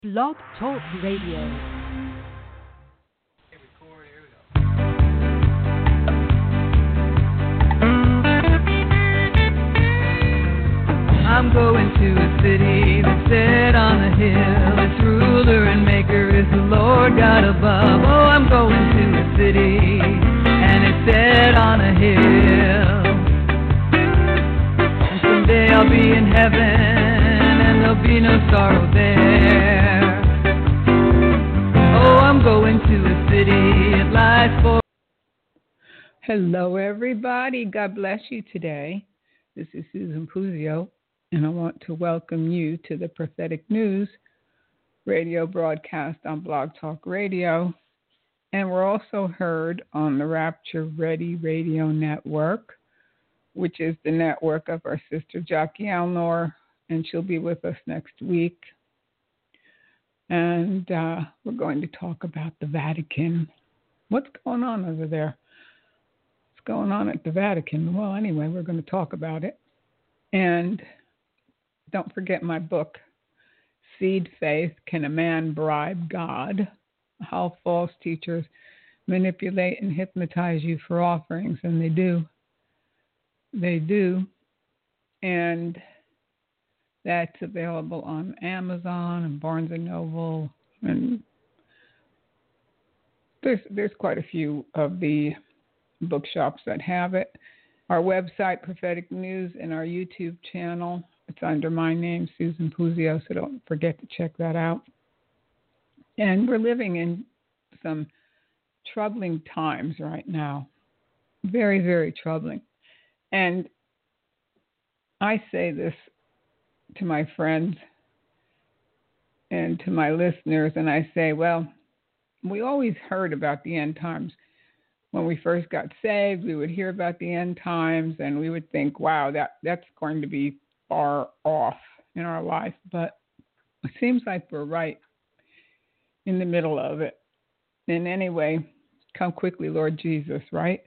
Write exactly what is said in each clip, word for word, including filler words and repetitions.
Blog Talk Radio. I'm going to a city that's set on a hill. Its ruler and maker is the Lord God above. Oh, I'm going to a city, and it's set on a hill. And someday I'll be in heaven, and there'll be no sorrow there. Oh, I'm going to a city, it lies for... Hello, everybody. God bless you today. This is Susan Puzio. And I want to welcome you to the Prophetic News radio broadcast on Blog Talk Radio. And we're also heard on the Rapture Ready Radio Network, which is the network of our sister Jackie Alnor, and she'll be with us next week. And uh, we're going to talk about the Vatican. What's going on over there? What's going on at the Vatican? Well, anyway, we're going to talk about it. And don't forget my book, Seed Faith, Can a Man Bribe God? How False Teachers Manipulate and Hypnotize You for Offerings. And they do. They do. And that's available on Amazon and Barnes and Noble. And there's, there's quite a few of the bookshops that have it. Our website, Prophetic News, and our YouTube channel. It's under my name, Susan Puzio, so don't forget to check that out. And we're living in some troubling times right now. Very, very troubling. And I say this to my friends and to my listeners, and I say, well, we always heard about the end times. When we first got saved, we would hear about the end times, and we would think, wow, that, that's going to be far off in our life, but it seems like we're right in the middle of it. And anyway, come quickly, Lord Jesus, right?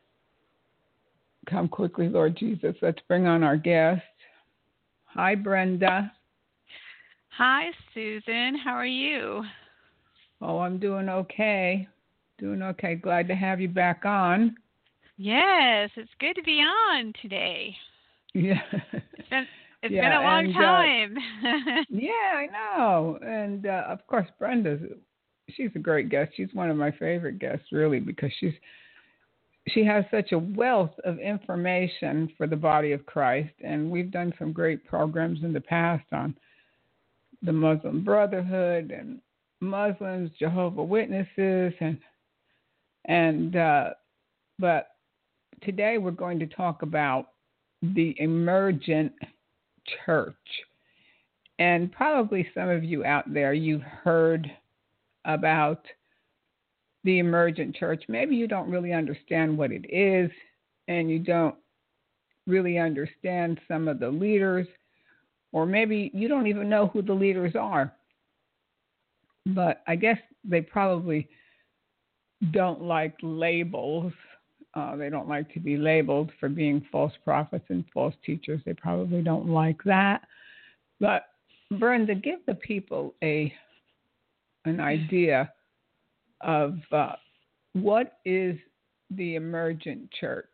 Come quickly, Lord Jesus. Let's bring on our guest. Hi, Brenda. Hi, Susan. How are you? Oh, I'm doing okay. Doing okay. Glad to have you back on. Yes, it's good to be on today. Yeah. It's been, it's yeah, been a long and, time. Uh, yeah, I know. And, uh, of course, Brenda's, she's a great guest. She's one of my favorite guests, really, because she's she has such a wealth of information for the body of Christ. And we've done some great programs in the past on the Muslim Brotherhood and Muslims, Jehovah's Witnesses, and, and uh, but today we're going to talk about the emergent church. And probably some of you out there, you've heard about the emergent church. Maybe you don't really understand what it is, and you don't really understand some of the leaders, or maybe you don't even know who the leaders are. But I guess they probably don't like labels. Uh, they don't like to be labeled for being false prophets and false teachers. They probably don't like that. But Brenda, give the people a an idea of uh, what is the emergent church.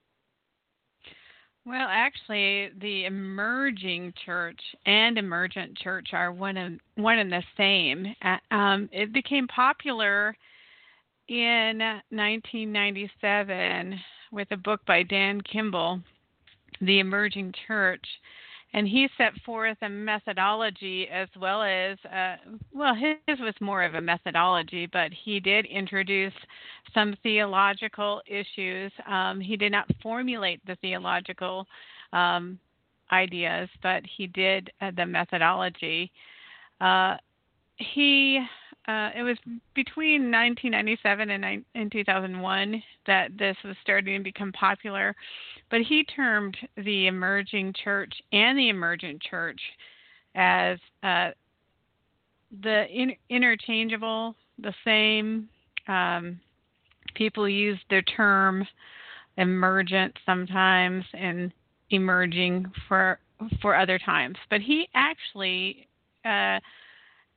Well, actually, the emerging church and emergent church are one and one and the same. Uh, um, it became popular in nineteen ninety-seven with a book by Dan Kimball, The Emerging Church, and he set forth a methodology as well as, uh, well, his was more of a methodology, but he did introduce some theological issues. Um, he did not formulate the theological um, ideas, but he did uh, the methodology. Uh, he Uh, it was between nineteen ninety-seven and, and two thousand one that this was starting to become popular. But he termed the emerging church and the emergent church as uh, the in, interchangeable, the same. Um, people use the term emergent sometimes and emerging for for other times. But he actually uh,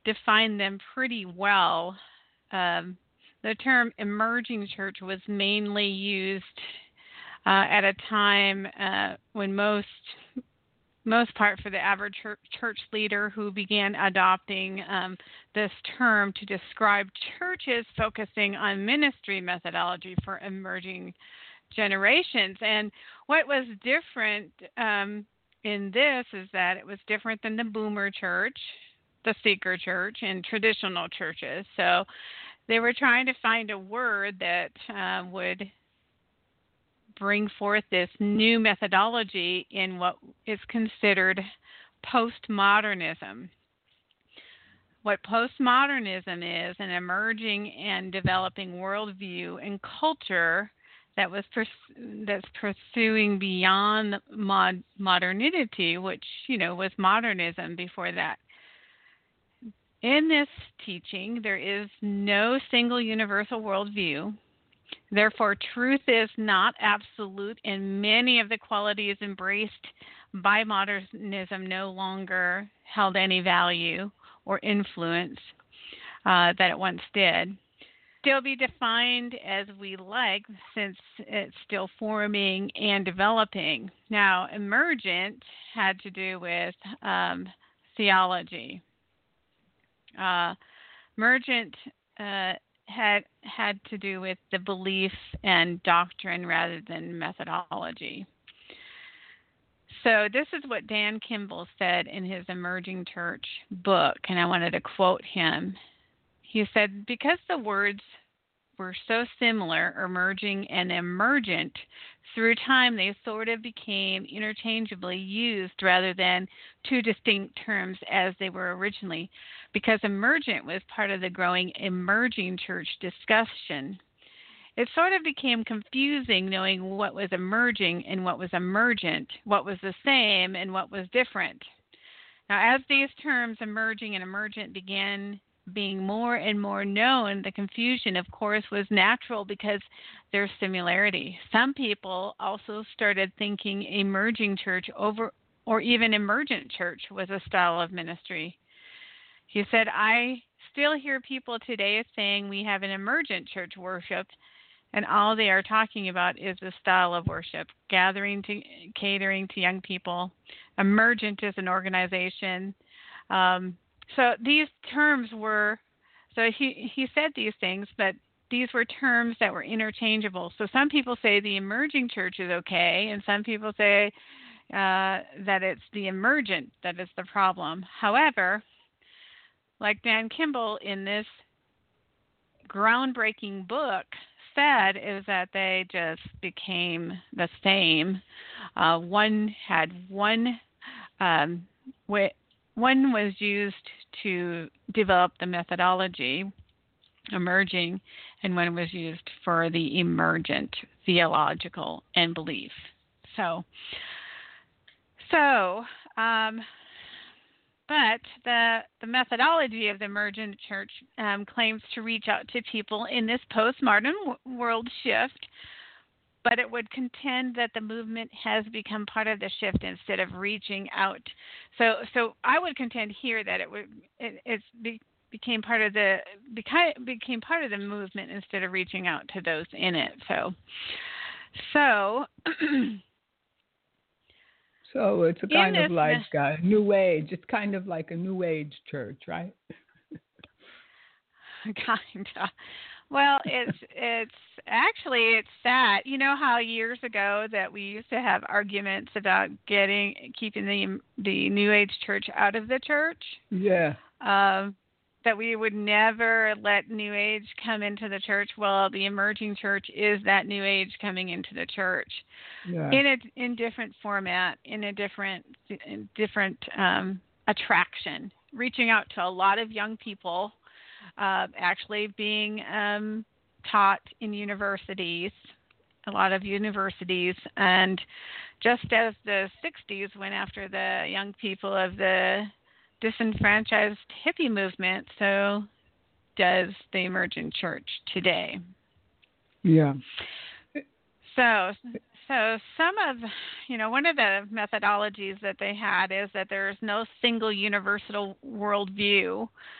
defined them pretty well. Um, the term emerging church was mainly used uh, at a time uh, when most most part for the average church, church leader who began adopting um, this term to describe churches focusing on ministry methodology for emerging generations. And what was different um, in this is that it was different than the boomer church, the seeker church, and traditional churches. So they were trying to find a word that uh, would bring forth this new methodology in what is considered postmodernism. What postmodernism is, an emerging and developing worldview and culture that was pers- that's pursuing beyond mod- modernity, which, you know, was modernism before that. In this teaching, there is no single universal worldview. Therefore, truth is not absolute, and many of the qualities embraced by modernism no longer held any value or influence uh, that it once did. Still be defined as we like, since it's still forming and developing. Now, emergent had to do with um, theology. Uh, emergent uh, had had to do with the belief and doctrine rather than methodology. So this is what Dan Kimball said in his Emerging Church book, and I wanted to quote him. He said, because the words were so similar, emerging and emergent, through time they sort of became interchangeably used rather than two distinct terms as they were originally, because emergent was part of the growing emerging church discussion. It sort of became confusing knowing what was emerging and what was emergent, what was the same and what was different. Now, as these terms emerging and emergent began being more and more known, the confusion, of course, was natural because there's similarity. Some people also started thinking emerging church over or even emergent church was a style of ministry. He said, I still hear people today saying we have an emergent church worship, and all they are talking about is the style of worship, gathering to catering to young people. Emergent is an organization. Um, So these terms were, so he, he said these things, but these were terms that were interchangeable. So some people say the emerging church is okay, and some people say uh, that it's the emergent that is the problem. However, like Dan Kimball in this groundbreaking book said, is that they just became the same. Uh, one had one um, way. One was used to develop the methodology, emerging, and one was used for the emergent, theological, and belief. So, so, um, but the the methodology of the emergent church um, claims to reach out to people in this postmodern w- world shift, but it would contend that the movement has become part of the shift instead of reaching out. So, so I would contend here that it would it it's be, became part of the became became part of the movement instead of reaching out to those in it. So, so. So it's a kind this, of like a new age. It's kind of like a new age church, right? Kind of. Well, it's it's actually it's sad. You know how years ago that we used to have arguments about getting keeping the the New Age church out of the church. Yeah. Um, that we would never let New Age come into the church. Well, the emerging church is that New Age coming into the church. Yeah. In a in different format, in a different in different um, attraction, reaching out to a lot of young people. Uh, actually being um, taught in universities, a lot of universities, and just as the sixties went after the young people of the disenfranchised hippie movement, so does the emergent church today. Yeah. So, so some of, you know, one of the methodologies that they had is that there's no single universal worldview.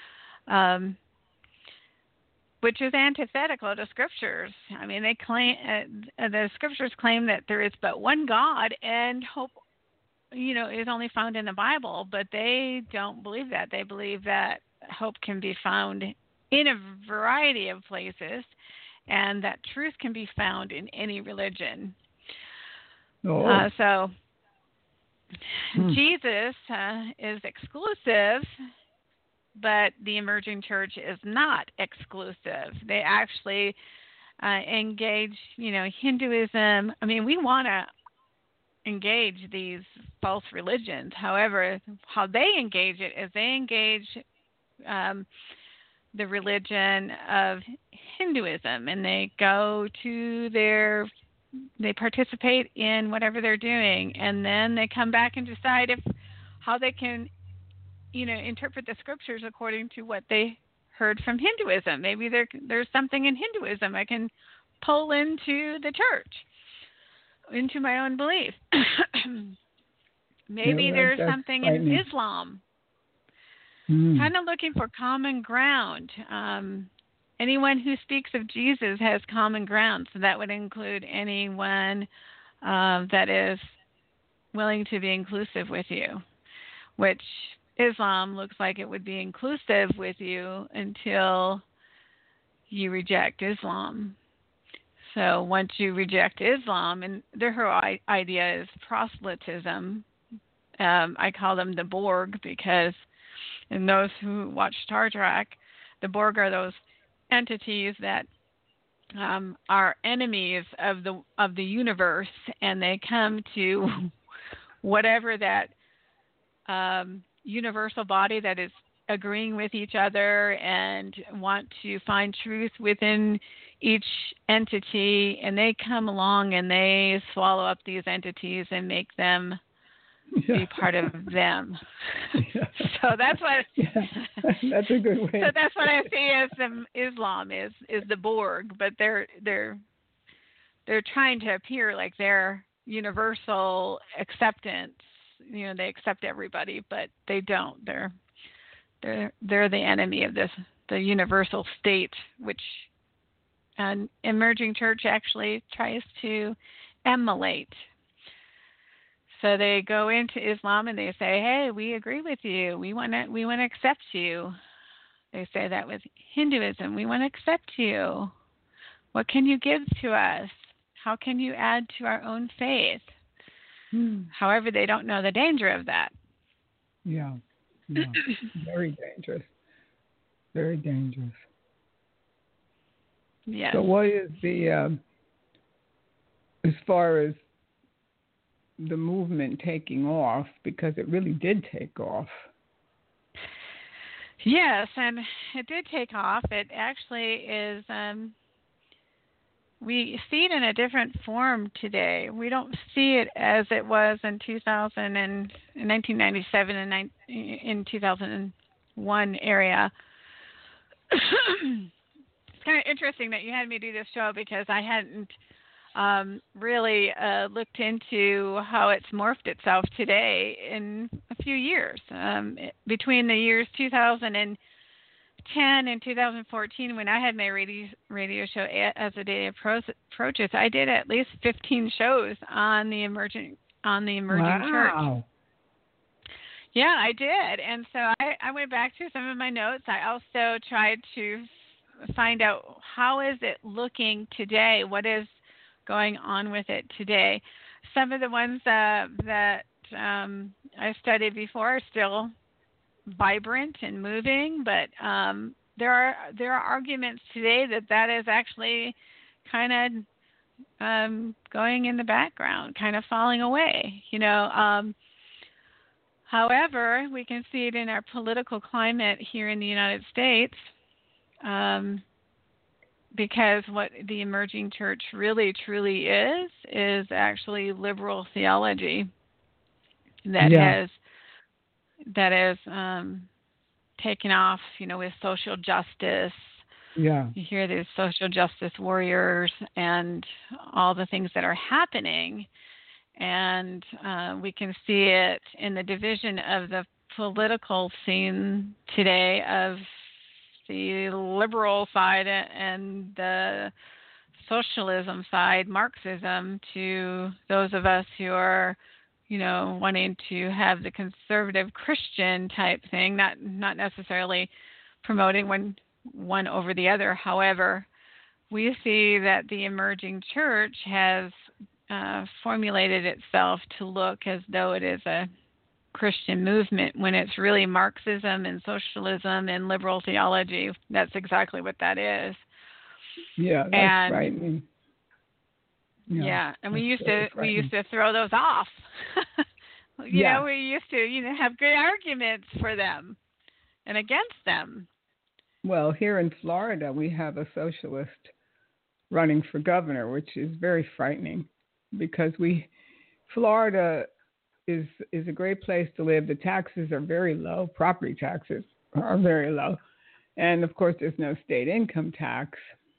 um, which is antithetical to scriptures. I mean, they claim uh, the scriptures claim that there is but one God, and hope, you know, is only found in the Bible. But they don't believe that. They believe that hope can be found in a variety of places, and that truth can be found in any religion. Oh. Uh, so Hmm. Jesus uh, is exclusive, but the emerging church is not exclusive. They actually uh, engage, you know, Hinduism. I mean, we want to engage these false religions. However, how they engage it is they engage um, the religion of Hinduism, and they go to their, they participate in whatever they're doing, and then they come back and decide if how they can, you know, interpret the scriptures according to what they heard from Hinduism. Maybe there there's something in Hinduism I can pull into the church, into my own belief. Maybe Yeah, there's that's something frightening. in Islam. Hmm. Kind of looking for common ground. Um, anyone who speaks of Jesus has common ground, so that would include anyone uh, that is willing to be inclusive with you, which Islam looks like it would be inclusive with you until you reject Islam. So once you reject Islam, and their whole idea is proselytism. Um, I call them the Borg because, and those who watch Star Trek, the Borg are those entities that um, are enemies of the of the universe, and they come to whatever that um, universal body that is agreeing with each other and want to find truth within each entity, and they come along and they swallow up these entities and make them Yeah. be part of them. Yeah. So that's what Yeah. That's a good way. so that's what I see as the Islam is is the Borg, but they're they're they're trying to appear like they're universal acceptance. You know, they accept everybody, but they don't. They're they're they're the enemy of this the universal state, which an emerging church actually tries to emulate. So they go into Islam and they say, "Hey, we agree with you. We want to we want to accept you." They say that with Hinduism, "We want to accept you. What can you give to us? How can you add to our own faith?" Hmm. However, they don't know the danger of that. Yeah. Yeah. Very dangerous. Very dangerous. Yes. So what is the, um, as far as the movement taking off, because it really did take off. Yes, and it did take off. It actually is, um, we see it in a different form today. We don't see it as it was in two thousand and in nineteen ninety-seven and in two thousand one area. It's kind of interesting that you had me do this show because I hadn't um, really uh, looked into how it's morphed itself today in a few years. Um, it, between the years two thousand ten and two thousand fourteen, when I had my radio, radio show As the Day Appro- Approaches, I did at least fifteen shows on the emerging on the emerging Wow. church. Yeah, I did. And so I, I went back to some of my notes. I also tried to find out how is it looking today? What is going on with it today? Some of the ones uh, that um, I studied before are still vibrant and moving, but um, there are there are arguments today that that is actually kind of um, going in the background, kind of falling away. You know. Um, However, we can see it in our political climate here in the United States, um, because what the emerging church really, truly is, is actually liberal theology that Yeah. has that has um, taken off, you know, with social justice. Yeah. You hear these social justice warriors and all the things that are happening. And uh, we can see it in the division of the political scene today of the liberal side and the socialism side, Marxism, to those of us who are, you know, wanting to have the conservative Christian type thing, not not necessarily promoting one one over the other. However, we see that the emerging church has uh, formulated itself to look as though it is a Christian movement when it's really Marxism and socialism and liberal theology. That's exactly what that is. Yeah, that's and, frightening. Yeah, yeah. and we used really to we used to throw those off. you yeah. know, we used to you know have good arguments for them and against them. Well, here in Florida, we have a socialist running for governor, which is very frightening because we Florida is is a great place to live. The taxes are very low. Property taxes are very low. And, of course, there's no state income tax.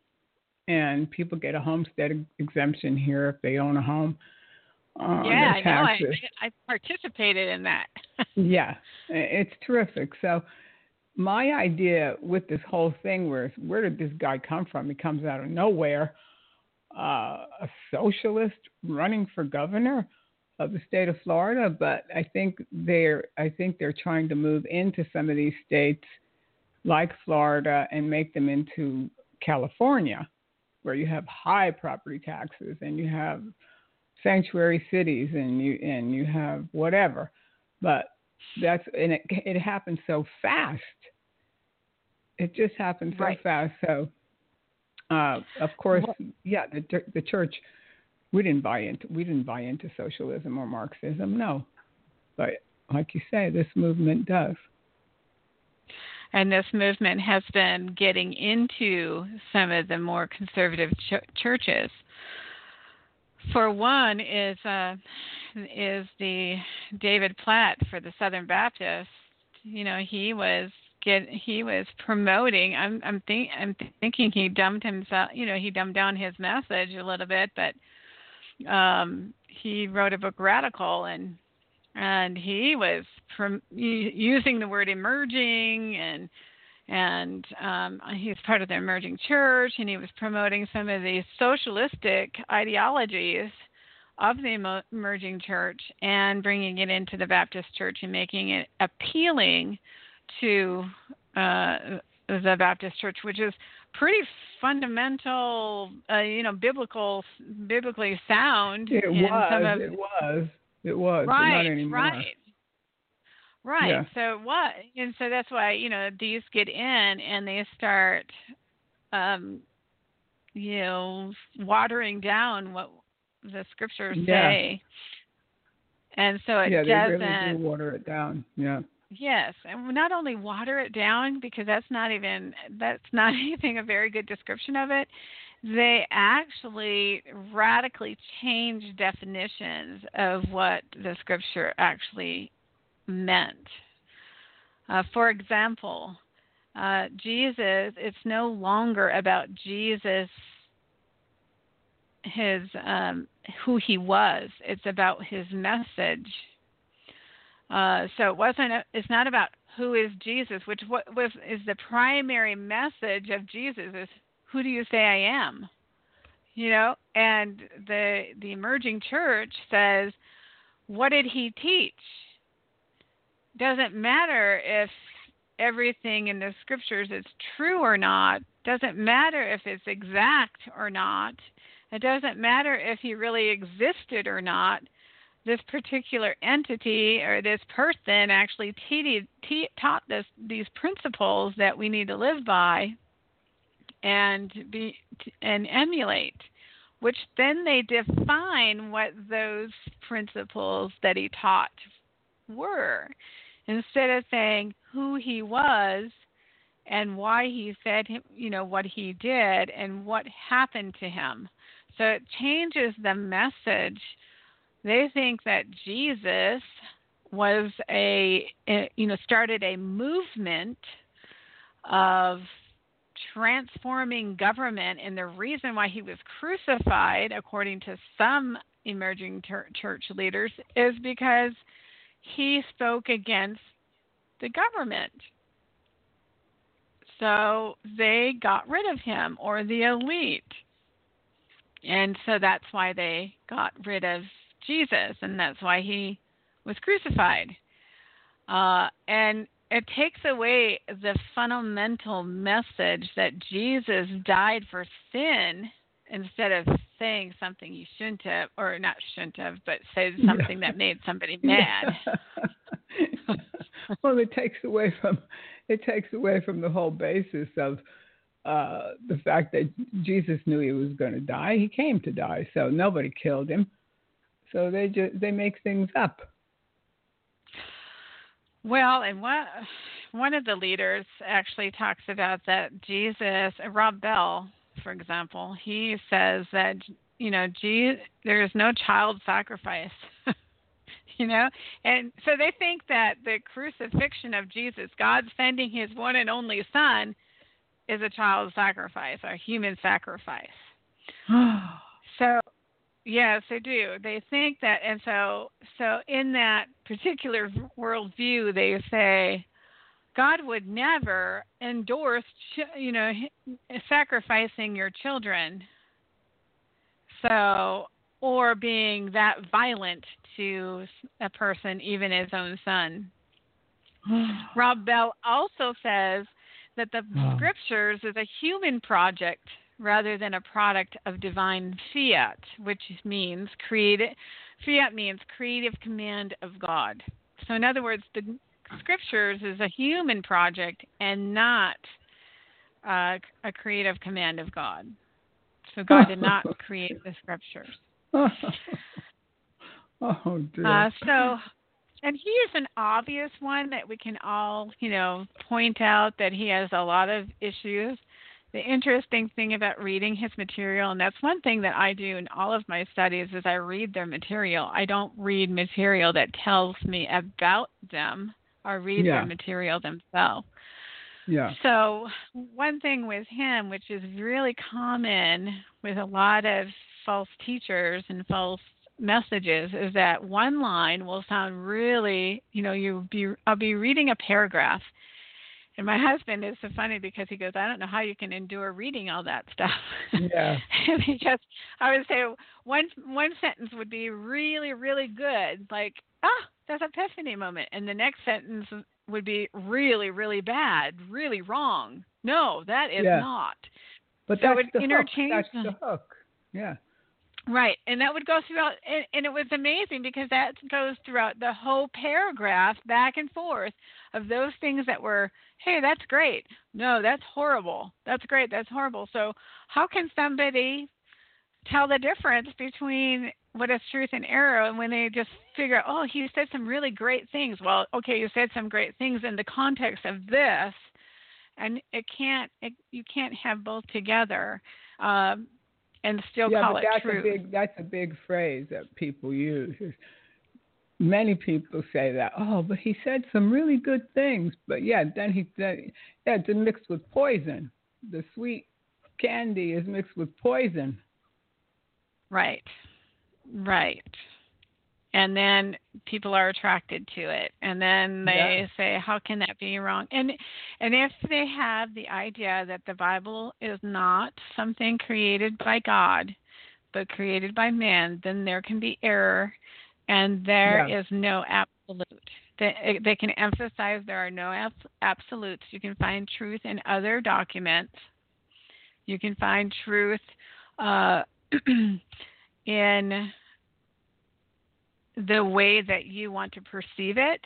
And people get a homestead exemption here if they own a home. Uh, yeah, I know. I, I participated in that. yeah, it's terrific. So my idea with this whole thing was, where did this guy come from? He comes out of nowhere. Uh, a socialist running for governor of the state of Florida, but I think they're I think they're trying to move into some of these states like Florida and make them into California, where you have high property taxes and you have sanctuary cities and you and you have whatever. But that's and it it happens so fast. It just happens so right. fast. So uh, of course, yeah, the the church. We didn't buy into we didn't buy into socialism or Marxism, no. But like you say, this movement does. And this movement has been getting into some of the more conservative ch- churches. For one, is uh, is the David Platt for the Southern Baptists. You know, he was get he was promoting. I'm I'm think I'm thinking he dumbed himself. You know, he dumbed down his message a little bit, but. Um, he wrote a book, Radical, and and he was prom- using the word emerging, and and um, he's part of the emerging church, and he was promoting some of these socialistic ideologies of the emerging church and bringing it into the Baptist church and making it appealing to uh, the Baptist church, which is pretty fundamental, uh, you know, biblical, biblically sound. It in was. Some of, it was. It was. Right. But not anymore. Right. Right. Yeah. So what? And so that's why you know these get in and they start, um, you know, watering down what the scriptures yeah. say. And so it yeah, they doesn't. really do water it down. Yeah. Yes, and not only water it down, because that's not even that's not even a very good description of it. They actually radically change definitions of what the scripture actually meant. Uh, for example, uh, Jesus, it's no longer about Jesus, his um, who he was. It's about his message. Uh, so it wasn't. A, it's not about who is Jesus, which what was is the primary message of Jesus is who do you say I am? You know, and the the emerging church says, what did he teach? Doesn't matter if everything in the scriptures is true or not. Doesn't matter if it's exact or not. It doesn't matter if he really existed or not. This particular entity or this person actually te- te- taught this, these principles that we need to live by and be and emulate, which then they define what those principles that he taught were, instead of saying who he was and why he said, you know, what he did and what happened to him. So it changes the message. They think that Jesus was a, you know, started a movement of transforming government, and the reason why he was crucified, according to some emerging ter- church leaders, is because he spoke against the government. so they got rid of him, or the elite. And so that's why they got rid of Jesus, and that's why he was crucified. Uh, and it takes away the fundamental message that Jesus died for sin, instead of saying something you shouldn't have, or not shouldn't have, but said something yeah. that made somebody mad. Yeah. Well, it takes away from it takes away from the whole basis of uh, the fact that Jesus knew he was going to die. He came to die, so nobody killed him. So they just they make things up. Well, and one one of the leaders actually talks about that Jesus, Rob Bell, for example, he says that, you know, gee, there is no child sacrifice, you know, and so they think that the crucifixion of Jesus, God sending his one and only son, is a child sacrifice, or human sacrifice. So, yes, they do. They think that, and so, so in that particular worldview, they say, God would never endorse, you know, sacrificing your children. So, or being that violent to a person, even his own son. Rob Bell also says that the oh. scriptures is a human project rather than a product of divine fiat, which means creative. Fiat means creative command of God. So, in other words, the scriptures is a human project and not uh, a creative command of God. So God did not create the scriptures. Oh, dear. Uh, so, and he is an obvious one that we can all, you know, point out that he has a lot of issues. The interesting thing about reading his material, and that's one thing that I do in all of my studies, is I read their material. I don't read material that tells me about them, or read yeah. their material themselves. Yeah. So one thing with him, which is really common with a lot of false teachers and false messages, is that one line will sound really, you know, you be I'll be reading a paragraph, and my husband is so funny because he goes, I don't know how you can endure reading all that stuff. Yeah. Because I would say one one sentence would be really, really good, like, ah, that's epiphany moment. And the next sentence would be really, really bad, really wrong. No, that is yeah. not. But so that's it the interchange hook. That's the hook. Yeah. Right. And that would go throughout, and, and it was amazing because that goes throughout the whole paragraph, back and forth, of those things that were, hey, that's great. No, that's horrible. That's great. That's horrible. So how can somebody tell the difference between what is truth and error, and when they just figure out, oh, he said some really great things. Well, okay, you said some great things in the context of this, and it can't, it, you can't have both together um, and still yeah, call but it that's truth. A big, that's a big phrase that people use. Many people say that, oh, but he said some really good things. But yeah, then he said, yeah, it's mixed with poison. The sweet candy is mixed with poison. Right. Right. And then people are attracted to it. And then they yeah. say, how can that be wrong? And and if they have the idea that the Bible is not something created by God, but created by man, then there can be error, and there yeah. is no absolute. They, they can emphasize there are no absolutes. You can find truth in other documents. You can find truth uh, in the way that you want to perceive it.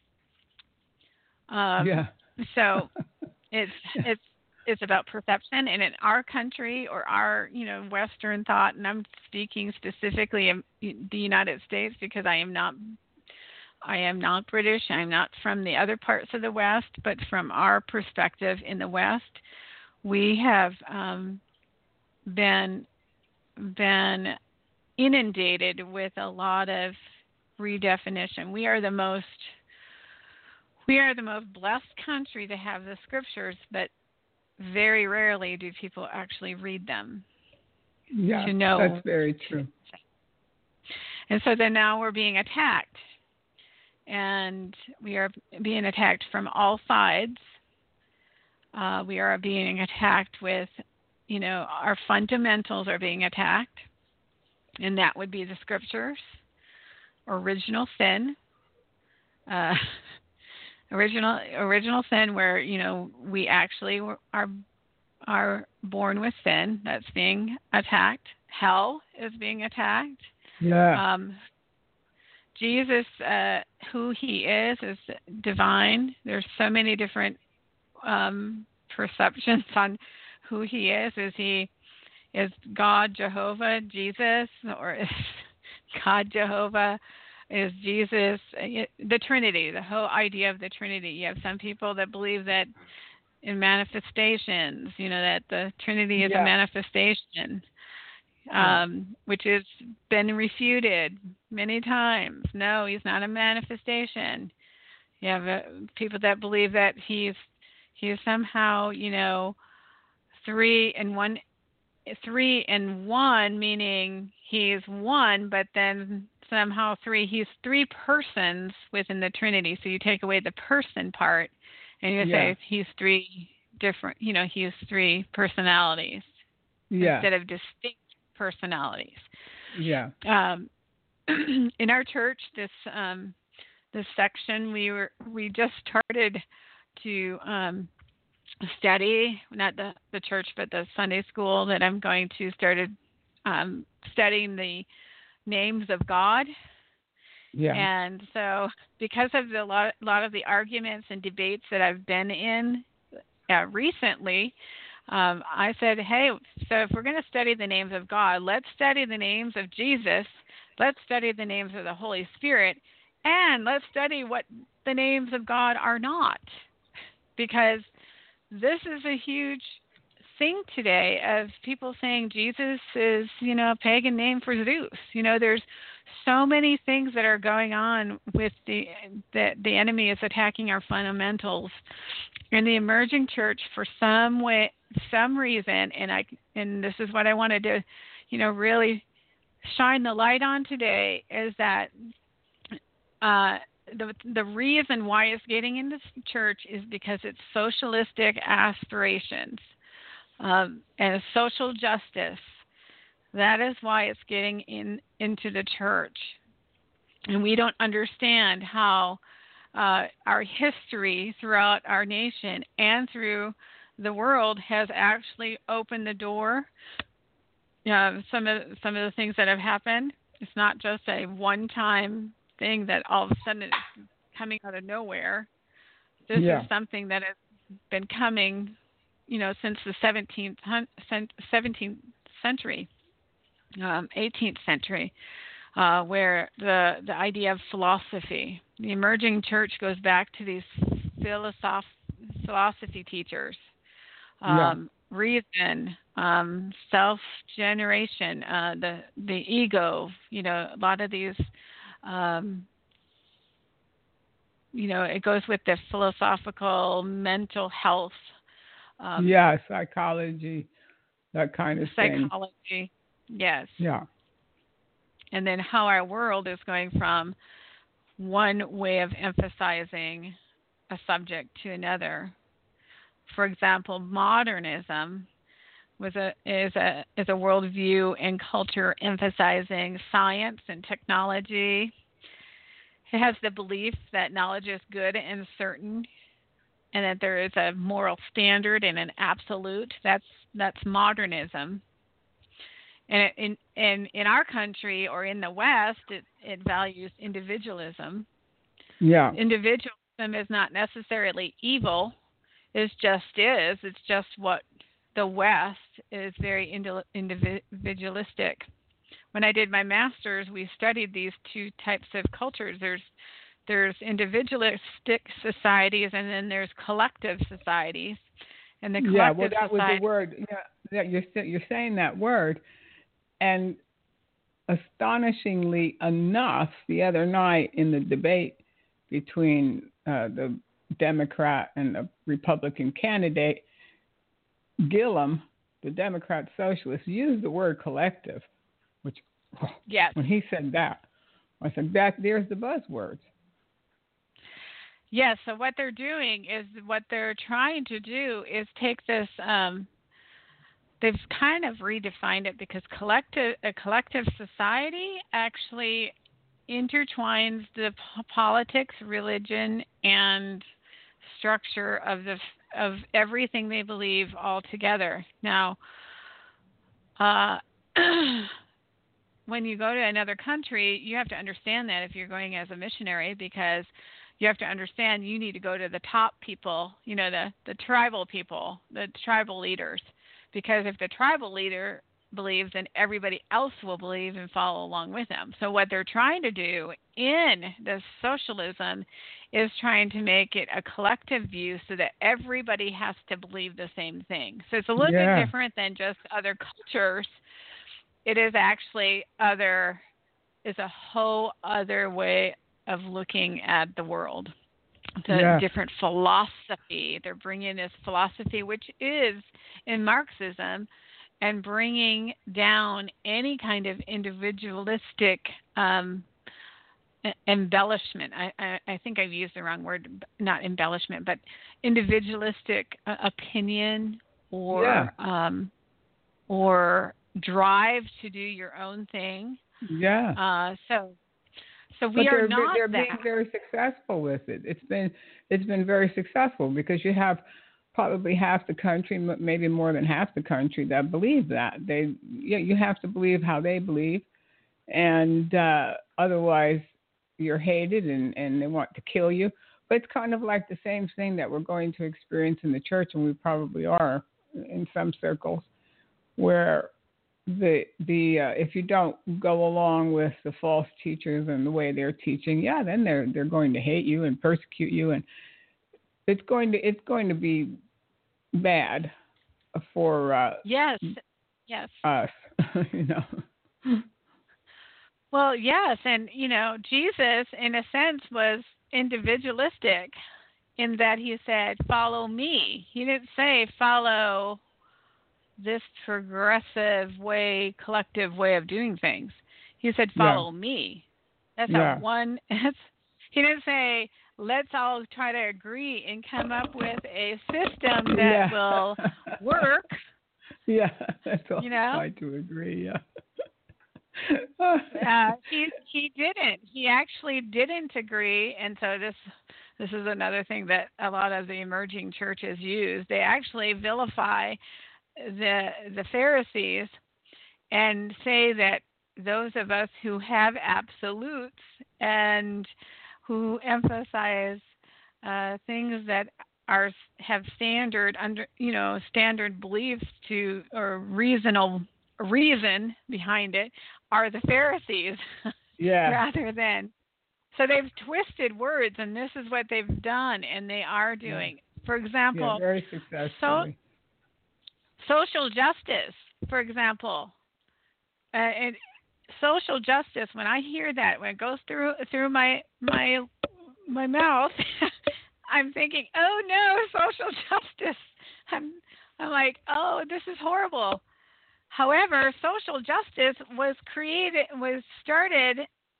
Um, yeah. so it's it's it's about perception, and in our country, or our, you know, Western thought, and I'm speaking specifically of the United States because I am not I am not British. I'm not from the other parts of the West, but from our perspective in the West, we have um, been been inundated with a lot of redefinition. We are the most we are the most blessed country to have the scriptures, but very rarely do people actually read them. Yeah, to know. That's very true. And so then now we're being attacked, and we are being attacked from all sides. Uh, we are being attacked with, you know, our fundamentals are being attacked, and that would be the scriptures, original sin, uh, original original sin, where you know we actually are are born with sin. That's being attacked. Hell is being attacked. Yeah. Um, Jesus, uh, who he is, is divine. There's so many different um, perceptions on who he is. Is he is God Jehovah Jesus, or is God Jehovah? Is Jesus the Trinity? The whole idea of the Trinity. You have some people that believe that in manifestations, you know, that the Trinity is Yeah. a manifestation, um, which has been refuted many times. No, he's not a manifestation. You have uh, people that believe that he's he is somehow, you know, three and one, three and one, meaning he's one, but then somehow three. He's three persons within the Trinity. So you take away the person part, and you Yeah. say he's three different. You know, he's three personalities Yeah. instead of distinct personalities. Yeah. Um, in our church, this um, this section we were we just started to um, study, not the, the church, but the Sunday school that I'm going to started um, studying the names of God. Yeah. And so because of the lot, lot of the arguments and debates that I've been in uh, recently, um, I said, hey, so if we're going to study the names of God, let's study the names of Jesus, let's study the names of the Holy Spirit, and let's study what the names of God are not. Because this is a huge thing today of people saying Jesus is, you know, a pagan name for Zeus. You know, there's so many things that are going on with the that the enemy is attacking our fundamentals. In the emerging church, for some way, some reason, and I and this is what I wanted to, you know, really shine the light on today, is that uh, the the reason why it's getting into church is because it's socialistic aspirations um, and social justice. That is why it's getting in into the church, and we don't understand how uh, our history throughout our nation and through the world has actually opened the door. Uh, some of some of the things that have happened. It's not just a one-time thing that all of a sudden is coming out of nowhere. This Yeah. is something that has been coming, you know, since the seventeenth, seventeenth century, um, eighteenth century, uh, where the the idea of philosophy, the emerging church goes back to these philosoph- philosophy teachers, um, yeah. reason, um, self-generation, uh, the the ego. You know, a lot of these. Um, you know, it goes with the philosophical mental health. Um, yeah, psychology, that kind of thing. Psychology, yes. Yeah. And then how our world is going from one way of emphasizing a subject to another. For example, modernism was a is a is a worldview and culture emphasizing science and technology. It has the belief that knowledge is good and certain, and that there is a moral standard and an absolute. That's that's modernism. And in in in our country or in the West, it, it values individualism. Yeah. Individualism is not necessarily evil. It just is. It's just what the West is very individualistic. When I did my master's, we studied these two types of cultures. There's there's individualistic societies, and then there's collective societies. And the collective yeah, well, that society, was the word. Yeah, that you're you're saying that word, and astonishingly enough, the other night in the debate between uh, the Democrat and the Republican candidate, Gillum, the Democrat socialist, used the word collective. Which, yes. when he said that, I said, that there's the buzzwords. Yes. So what they're doing is what they're trying to do is take this. Um, they've kind of redefined it because collective a collective society actually intertwines the p- politics, religion, and structure of the of everything they believe all together. Now, uh, when you go to another country, you have to understand that if you're going as a missionary, because you have to understand you need to go to the top people, you know, the, the tribal people, the tribal leaders. Because if the tribal leader believes, then everybody else will believe and follow along with them. So what they're trying to do in this socialism is trying to make it a collective view so that everybody has to believe the same thing. So it's a little Yeah. bit different than just other cultures. It is actually other, is a whole other way of looking at the world. It's a Yeah. different philosophy. They're bringing this philosophy, which is in Marxism, and bringing down any kind of individualistic um, e- embellishment. I, I, I think I've used the wrong word, not embellishment, but individualistic uh, opinion or Yeah. um, or drive to do your own thing. Yeah. Uh, so, so But we are they're not they're that. being very successful with it. It's been it's been very successful because you have probably half the country, m- maybe more than half the country, that believe that. They you, you have to believe how they believe, and uh, otherwise you're hated and, and they want to kill you. But it's kind of like the same thing that we're going to experience in the church, and we probably are in some circles, where the the uh, if you don't go along with the false teachers and the way they're teaching, yeah, then they're they're going to hate you and persecute you, and it's going to it's going to be bad for uh, Yes, yes. us, you know. Well, yes, and you know, Jesus, in a sense, was individualistic in that he said, "Follow me." He didn't say, "Follow this progressive way, collective way of doing things." He said, Yeah, "Follow me." That's a yeah, one. That's, he didn't say, "Let's all try to agree and come up with a system that yeah. will work." Yeah, that's all. You know, I do agree. Yeah. uh, he he didn't. He actually didn't agree, and so this this is another thing that a lot of the emerging churches use. They actually vilify the the Pharisees and say that those of us who have absolutes and who emphasize uh, things that are have standard under you know standard beliefs to or reasonable reason behind it are the Pharisees Yeah, rather than so they've twisted words, and this is what they've done and they are yeah, doing. For yeah. example, Very so successfully. social justice, for example, uh, and social justice. When I hear that, when it goes through through my my my mouth, I'm thinking, oh no, social justice. I'm I'm like, oh, this is horrible. However, social justice was created was started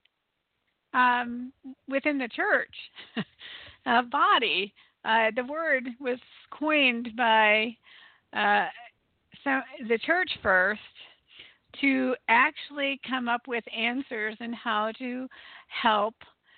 um, within the church uh, body. Uh, the word was coined by uh, so the church first to actually come up with answers and how to help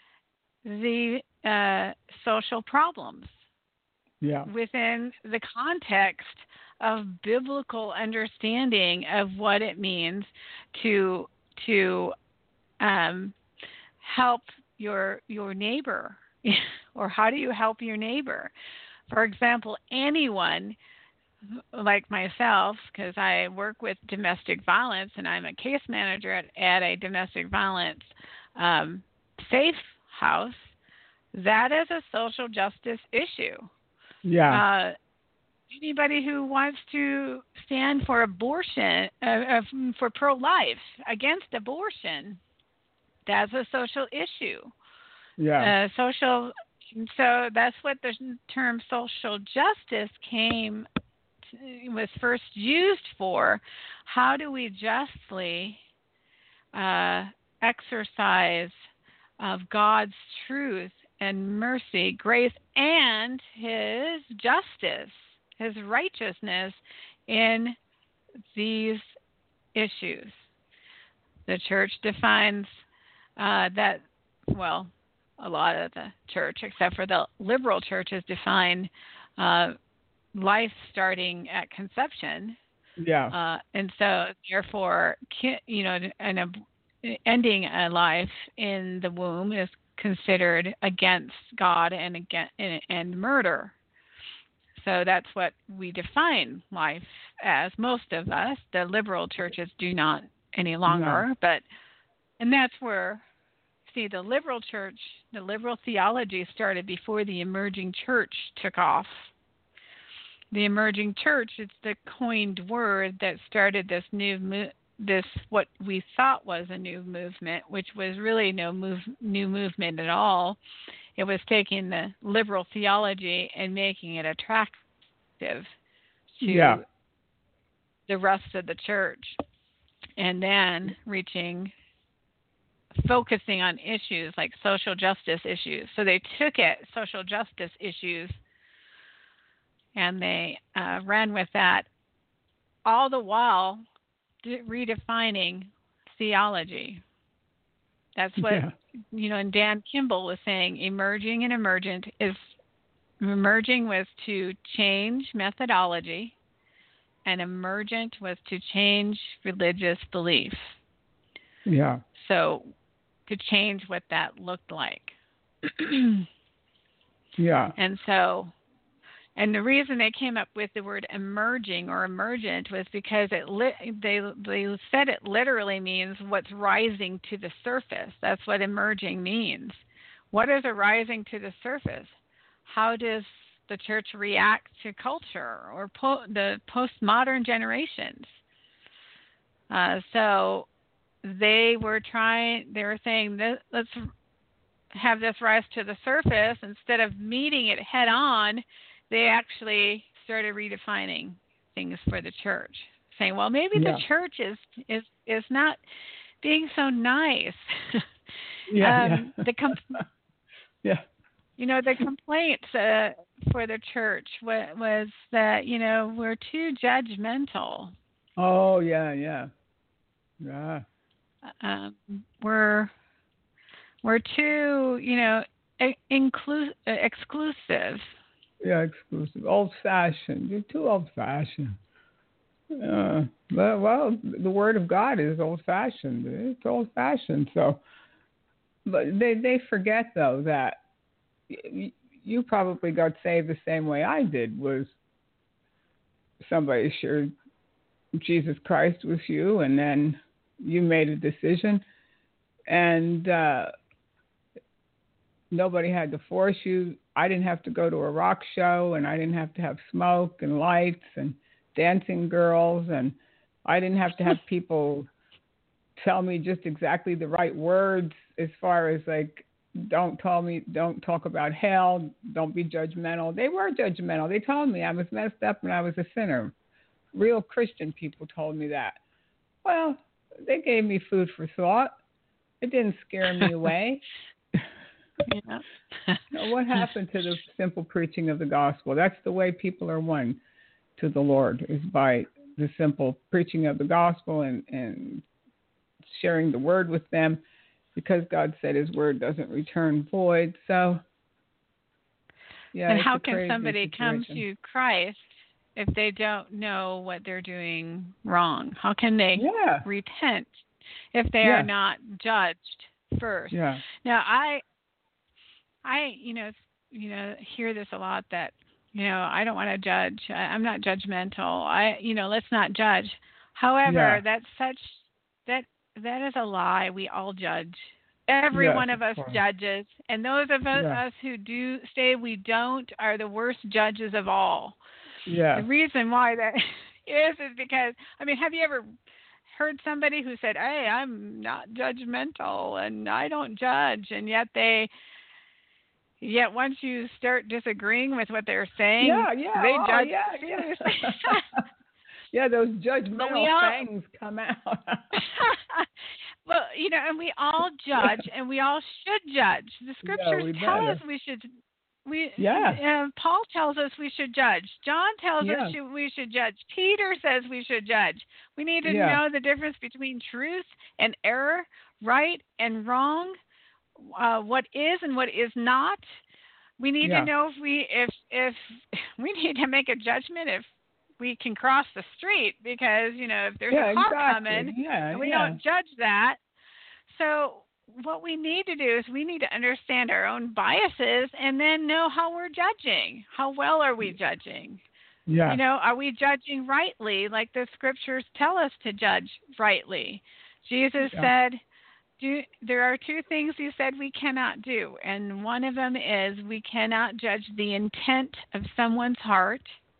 the uh, social problems Yeah, within the context of biblical understanding of what it means to to um, help your your neighbor, or how do you help your neighbor? For example, anyone like myself, because I work with domestic violence and I'm a case manager at, at a domestic violence um, safe house, that is a social justice issue. yeah, Uh, anybody who wants to stand for abortion, uh, uh, for pro-life, against abortion, that's a social issue. yeah, Uh, social, so that's what the term social justice came to, was first used for. How do we justly uh, exercise of God's truth and mercy, grace, and his justice, his righteousness in these issues. The church defines uh, that, well, a lot of the church, except for the liberal churches, define uh, life starting at conception. Yeah. Uh, and so, therefore, you know, an, ending a life in the womb is considered against God and against, and, and murder. So that's what we define life as. Most of us, the liberal churches, do not any longer. No. But and that's where, see, the liberal church, the liberal theology started before the emerging church took off. The emerging church is the coined word that started this new, this what we thought was a new movement, which was really no move, new movement at all. It was taking the liberal theology and making it attractive to yeah. the rest of the church, and then reaching, focusing on issues like social justice issues. So they took it, social justice issues, and they uh, ran with that, all the while de- redefining theology. That's what, yeah. you know, and Dan Kimball was saying, emerging and emergent is, emerging was to change methodology, and emergent was to change religious belief. Yeah. So to change what that looked like. yeah. And so, and the reason they came up with the word emerging or emergent was because it li- they they said it literally means what's rising to the surface. That's what emerging means. What is arising to the surface? How does the church react to culture or po- the postmodern generations? Uh, so they were trying. They were saying, let's have this rise to the surface instead of meeting it head on. They actually started redefining things for the church, saying, well, maybe yeah. the church is, is, is not being so nice. yeah, um, yeah. The com- yeah. You know, the complaints uh, for the church was, was that, you know, we're too judgmental. Oh, yeah, yeah. Yeah. Um, we're, we're too, you know, inclu- exclusive. Yeah, exclusive. Old-fashioned. You're too old-fashioned. Uh, well, well, the Word of God is old-fashioned. It's old-fashioned. So, but they they forget though that y- you probably got saved the same way I did. Was somebody shared Jesus Christ with you, and then you made a decision, and uh, nobody had to force you. I didn't have to go to a rock show, and I didn't have to have smoke and lights and dancing girls, and I didn't have to have people tell me just exactly the right words as far as like, don't tell me, don't talk about hell, don't be judgmental. They were judgmental. They told me I was messed up and I was a sinner. Real Christian people told me that. Well, they gave me food for thought. It didn't scare me away. Yeah. Now, what happened to the simple preaching of the gospel? That's the way people are won to the Lord, is by the simple preaching of the gospel and, and sharing the word with them, because God said his word doesn't return void. So, yeah. And it's how a can crazy somebody come situation. to Christ if they don't know what they're doing wrong? How can they Yeah. repent if they Yeah. are not judged first? Yeah. Now, I, I, you know, you know, hear this a lot that, you know, I don't want to judge. I, I'm not judgmental. I, you know, let's not judge. However, Yeah. that's such that that is a lie. We all judge. Every Yes, one of of us course. judges, and those of us, Yeah. us who do say we don't are the worst judges of all. Yeah. The reason why that is is because, I mean, have you ever heard somebody who said, "Hey, I'm not judgmental and I don't judge," and yet they, yet once you start disagreeing with what they're saying, Yeah, yeah. they oh, judge yeah, seriously. yeah, those But we judgmental all, fangs come out. well, you know, and we all judge, and we all should judge. The scriptures Yeah, we tell better. us we should. We Yeah. uh, Paul tells us we should judge. John tells Yeah. us should, we should judge. Peter says we should judge. We need to Yeah. know the difference between truth and error, right and wrong, uh, what is and what is not. We need Yeah. to know if we if if we need to make a judgment if we can cross the street, because you know if there's Yeah, a car exactly. coming Yeah, and we yeah. don't judge that. So what we need to do is we need to understand our own biases and then know how we're judging. How well are we judging? Yeah. You know, are we judging rightly, like the scriptures tell us to judge rightly? Jesus Yeah. said, do, there are two things he said we cannot do, and one of them is we cannot judge the intent of someone's heart,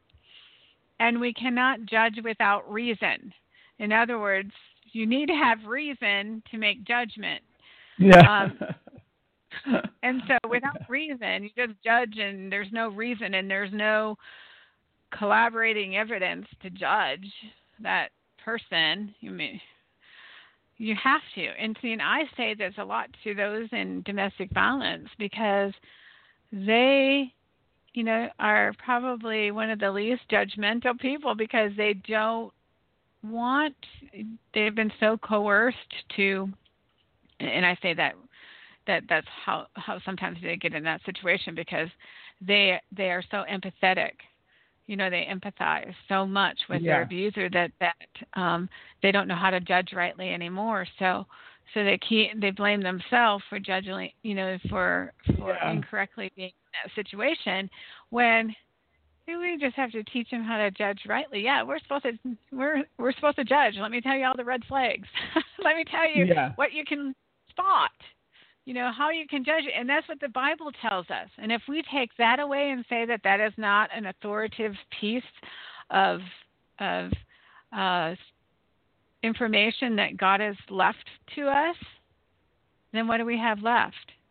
and we cannot judge without reason. In other words, you need to have reason to make judgment. Yeah. Um, and so without reason, you just judge and there's no reason and there's no collaborating evidence to judge that person. You mean you have to. And see, and I say this a lot to those in domestic violence, because they, you know, are probably one of the least judgmental people, because they don't want, they've been so coerced to, and I say that that that's how, how sometimes they get in that situation, because they they are so empathetic. You know, they empathize so much with Yeah. their abuser that that um, they don't know how to judge rightly anymore. So so they keep, they blame themselves for judging, you know, for for Yeah. incorrectly being in that situation, when we just have to teach them how to judge rightly. Yeah, we're supposed to we're we're supposed to judge. Let me tell you all the red flags. Let me tell you Yeah. what you can spot. You know, how you can judge it, and that's what the Bible tells us. And if we take that away and say that that is not an authoritative piece of of uh, information that God has left to us, then what do we have left?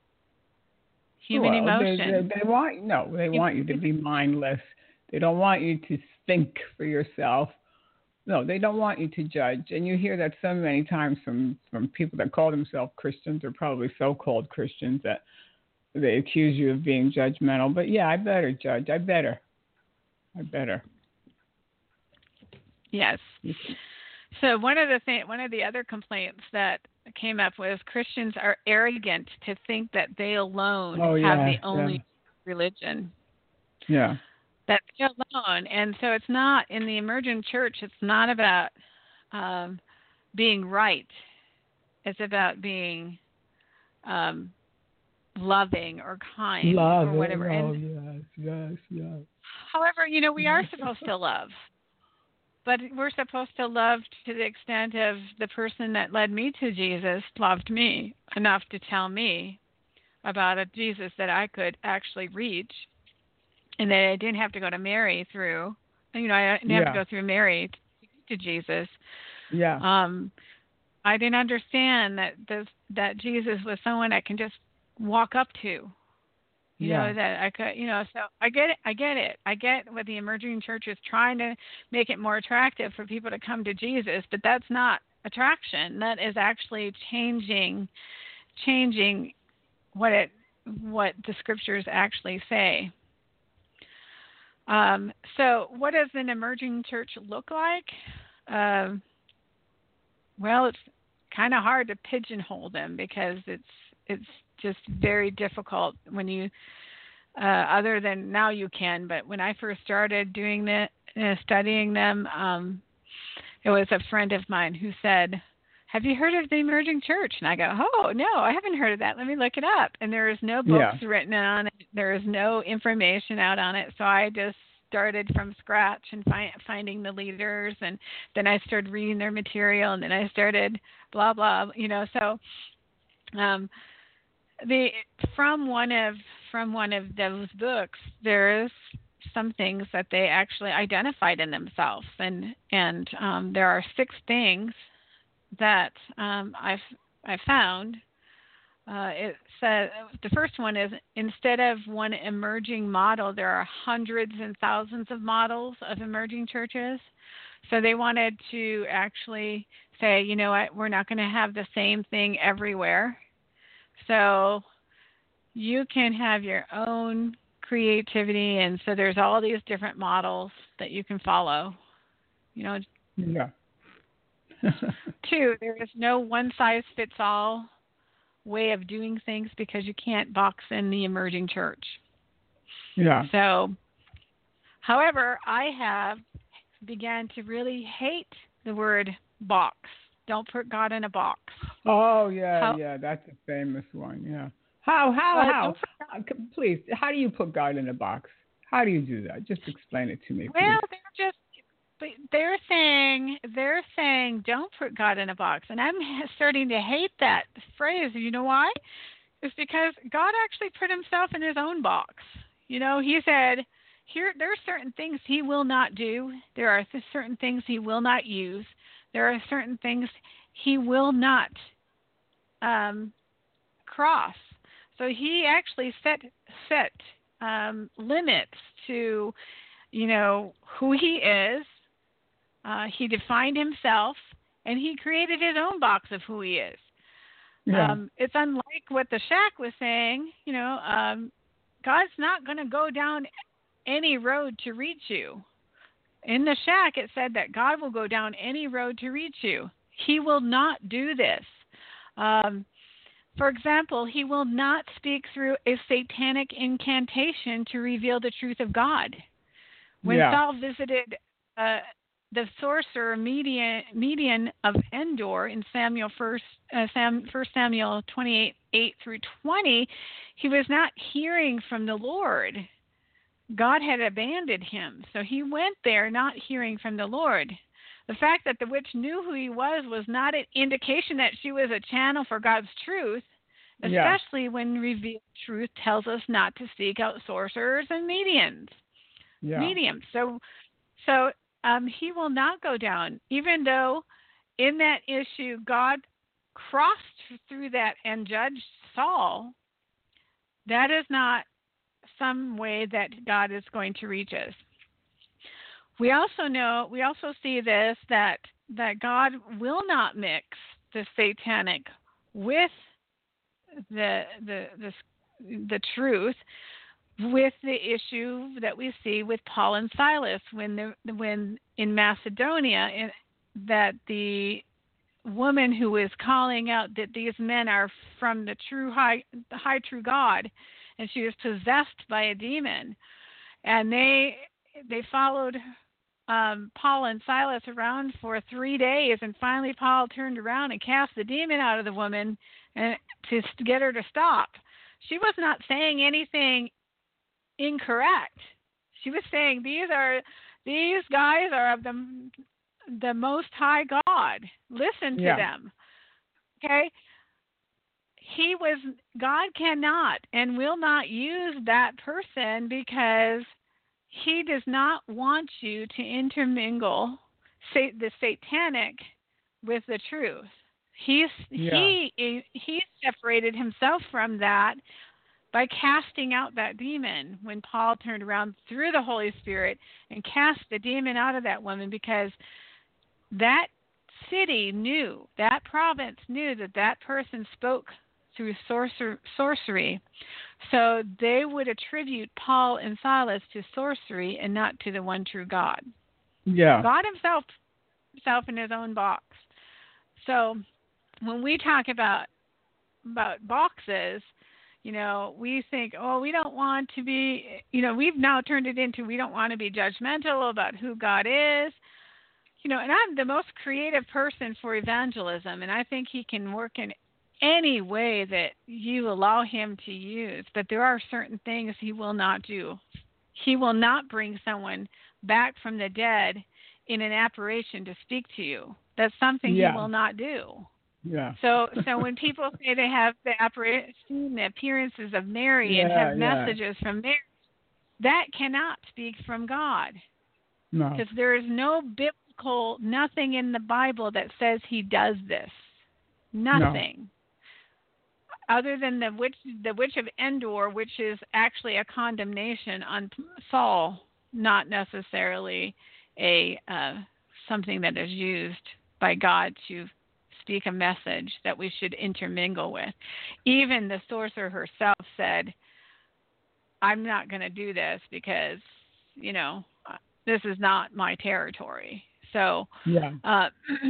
Human well, they, emotion. they, they want no, they want you to be mindless. They don't want you to think for yourself. No, they don't want you to judge. And you hear that so many times from, from people that call themselves Christians, or probably so-called Christians, that they accuse you of being judgmental. But yeah, I better judge. I better. I better. Yes. So one of the th- one of the other complaints that came up was Christians are arrogant to think that they alone Oh, have yeah, the only yeah. religion. Yeah. That they're alone. And so it's not, in the emergent church, it's not about um, being right. It's about being um, loving or kind Love or it. whatever. Oh, And yes, yes, yes. however, you know, we are supposed to love. But we're supposed to love to the extent of the person that led me to Jesus loved me enough to tell me about a Jesus that I could actually reach, and that I didn't have to go to Mary through. You know, I didn't have Yeah. to go through Mary to get to Jesus. Yeah. Um, I didn't understand that this, that Jesus was someone I can just walk up to. You Yeah. know, that I could, you know, so I get it. I get it. I get what the emerging church is trying to make it more attractive for people to come to Jesus, but that's not attraction. That is actually changing, changing what it, what the scriptures actually say. Um, so what does an emerging church look like? Um, well, it's kind of hard to pigeonhole them, because it's it's just very difficult when you, uh, other than now you can, but when I first started doing that, uh, studying them, um, it was a friend of mine who said, have you heard of the emerging church? And I go, oh, no, I haven't heard of that. Let me look it up. And there is no books Yeah. written on it. There is no information out on it. So I just started from scratch and find, finding the leaders. And then I started reading their material. And then I started blah, blah, you know. So um, the from one of from one of those books, there is some things that they actually identified in themselves. And, and um, there are six things that um, I've I found. Uh, it says the first one is, instead of one emerging model, there are hundreds and thousands of models of emerging churches. So they wanted to actually say, you know what, we're not going to have the same thing everywhere. So you can have your own creativity, and so there's all these different models that you can follow. You know, Yeah. two, there is no one size fits all way of doing things because you can't box in the emerging church. Yeah. So, however, I have began to really hate the word box. Don't put God in a box. Oh yeah, How, yeah, that's a famous one. Yeah. How how well, how? don't put, Uh, c- Please, how do you put God in a box? How do you do that? Just explain it to me, well, please. they're just but they're saying they're saying don't put God in a box, and I'm starting to hate that phrase. You know why? It's because God actually put Himself in His own box. You know, He said, "Here, there are certain things He will not do. There are th- certain things He will not use. There are certain things He will not um, cross." So He actually set set um, limits to, you know, who He is. Uh, he defined himself, and he created his own box of who he is. Yeah. Um, it's unlike what the shack was saying. You know, um, God's not going to go down any road to reach you. In the shack, it said that God will go down any road to reach you. He will not do this. Um, for example, he will not speak through a satanic incantation to reveal the truth of God. When Yeah. Saul visited uh, the sorcerer median, median of Endor in Samuel first, uh, Sam, First Samuel twenty-eight, eight through twenty, he was not hearing from the Lord. God had abandoned him, so he went there not hearing from the Lord. The fact that the witch knew who he was was not an indication that she was a channel for God's truth, especially Yeah. when revealed truth tells us not to seek out sorcerers and mediums. Yeah. Mediums. So, so um, he will not go down, even though in that issue God crossed through that and judged Saul. That is not some way that God is going to reach us. We also know, we also see this that that God will not mix the satanic with the the the the truth, with the issue that we see with Paul and Silas when the when in Macedonia in, that the woman who was calling out that these men are from the true high the high true God, and she was possessed by a demon, and they they followed um, Paul and Silas around for three days, and finally Paul turned around and cast the demon out of the woman and to get her to stop. She was not saying anything incorrect. She was saying these are these guys are of the the Most High God. Listen to Yeah. them. Okay? He was God cannot and will not use that person because he does not want you to intermingle say, the satanic with the truth. He's Yeah. he he separated himself from that by casting out that demon when Paul turned around through the Holy Spirit and cast the demon out of that woman, because that city knew, that province knew that that person spoke through sorcer- sorcery. So they would attribute Paul and Silas to sorcery and not to the one true God. Yeah. God himself, himself in his own box. So when we talk about about boxes, you know, we think, oh, we don't want to be, you know, we've now turned it into we don't want to be judgmental about who God is. You know, and I'm the most creative person for evangelism, and I think he can work in any way that you allow him to use. But there are certain things he will not do. He will not bring someone back from the dead in an apparition to speak to you. That's something Yeah. he will not do. Yeah. So, so when people say they have the apparition, the appearances of Mary, and Yeah, have yeah. messages from Mary, that cannot speak from God, No. because there is no biblical, nothing in the Bible that says he does this. Nothing. No. Other than the witch, the witch of Endor, which is actually a condemnation on Saul, not necessarily a uh, something that is used by God to speak a message that we should intermingle with. Even the sorcerer herself said, I'm not going to do this because, you know, this is not my territory. So, yeah. uh,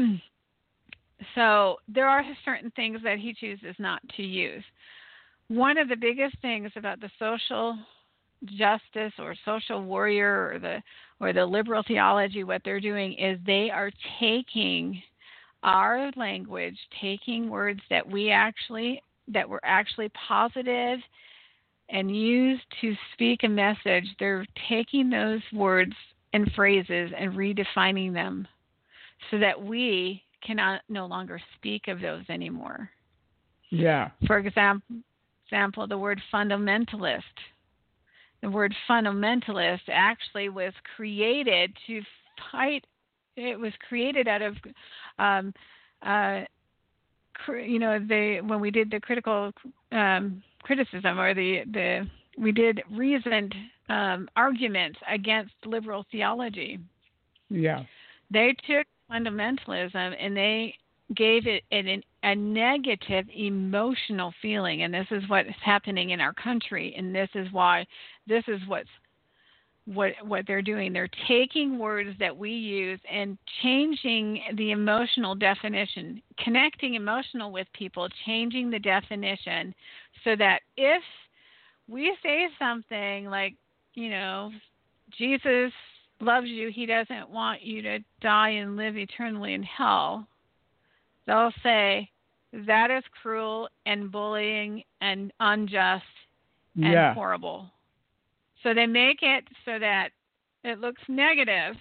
so there are certain things that he chooses not to use. One of the biggest things about the social justice or social warrior or the or the liberal theology, what they're doing is they are taking our language, taking words that we actually that were actually positive and used to speak a message. They're taking those words and phrases and redefining them so that we cannot no longer speak of those anymore. Yeah. For example, example, the word fundamentalist. The word fundamentalist actually was created to fight. It was created out of, um, uh, cr- you know, the when we did the critical um, criticism or the the we did reasoned um, arguments against liberal theology. Yeah. They took fundamentalism and they gave it an, a negative emotional feeling, and this is what is happening in our country, and this is why this is what's what what they're doing. They're taking words that we use and changing the emotional definition, connecting emotional with people, changing the definition so that if we say something like, you know, Jesus loves you, he doesn't want you to die and live eternally in hell, they'll say that is cruel and bullying and unjust and yeah. horrible. So they make it so that it looks negative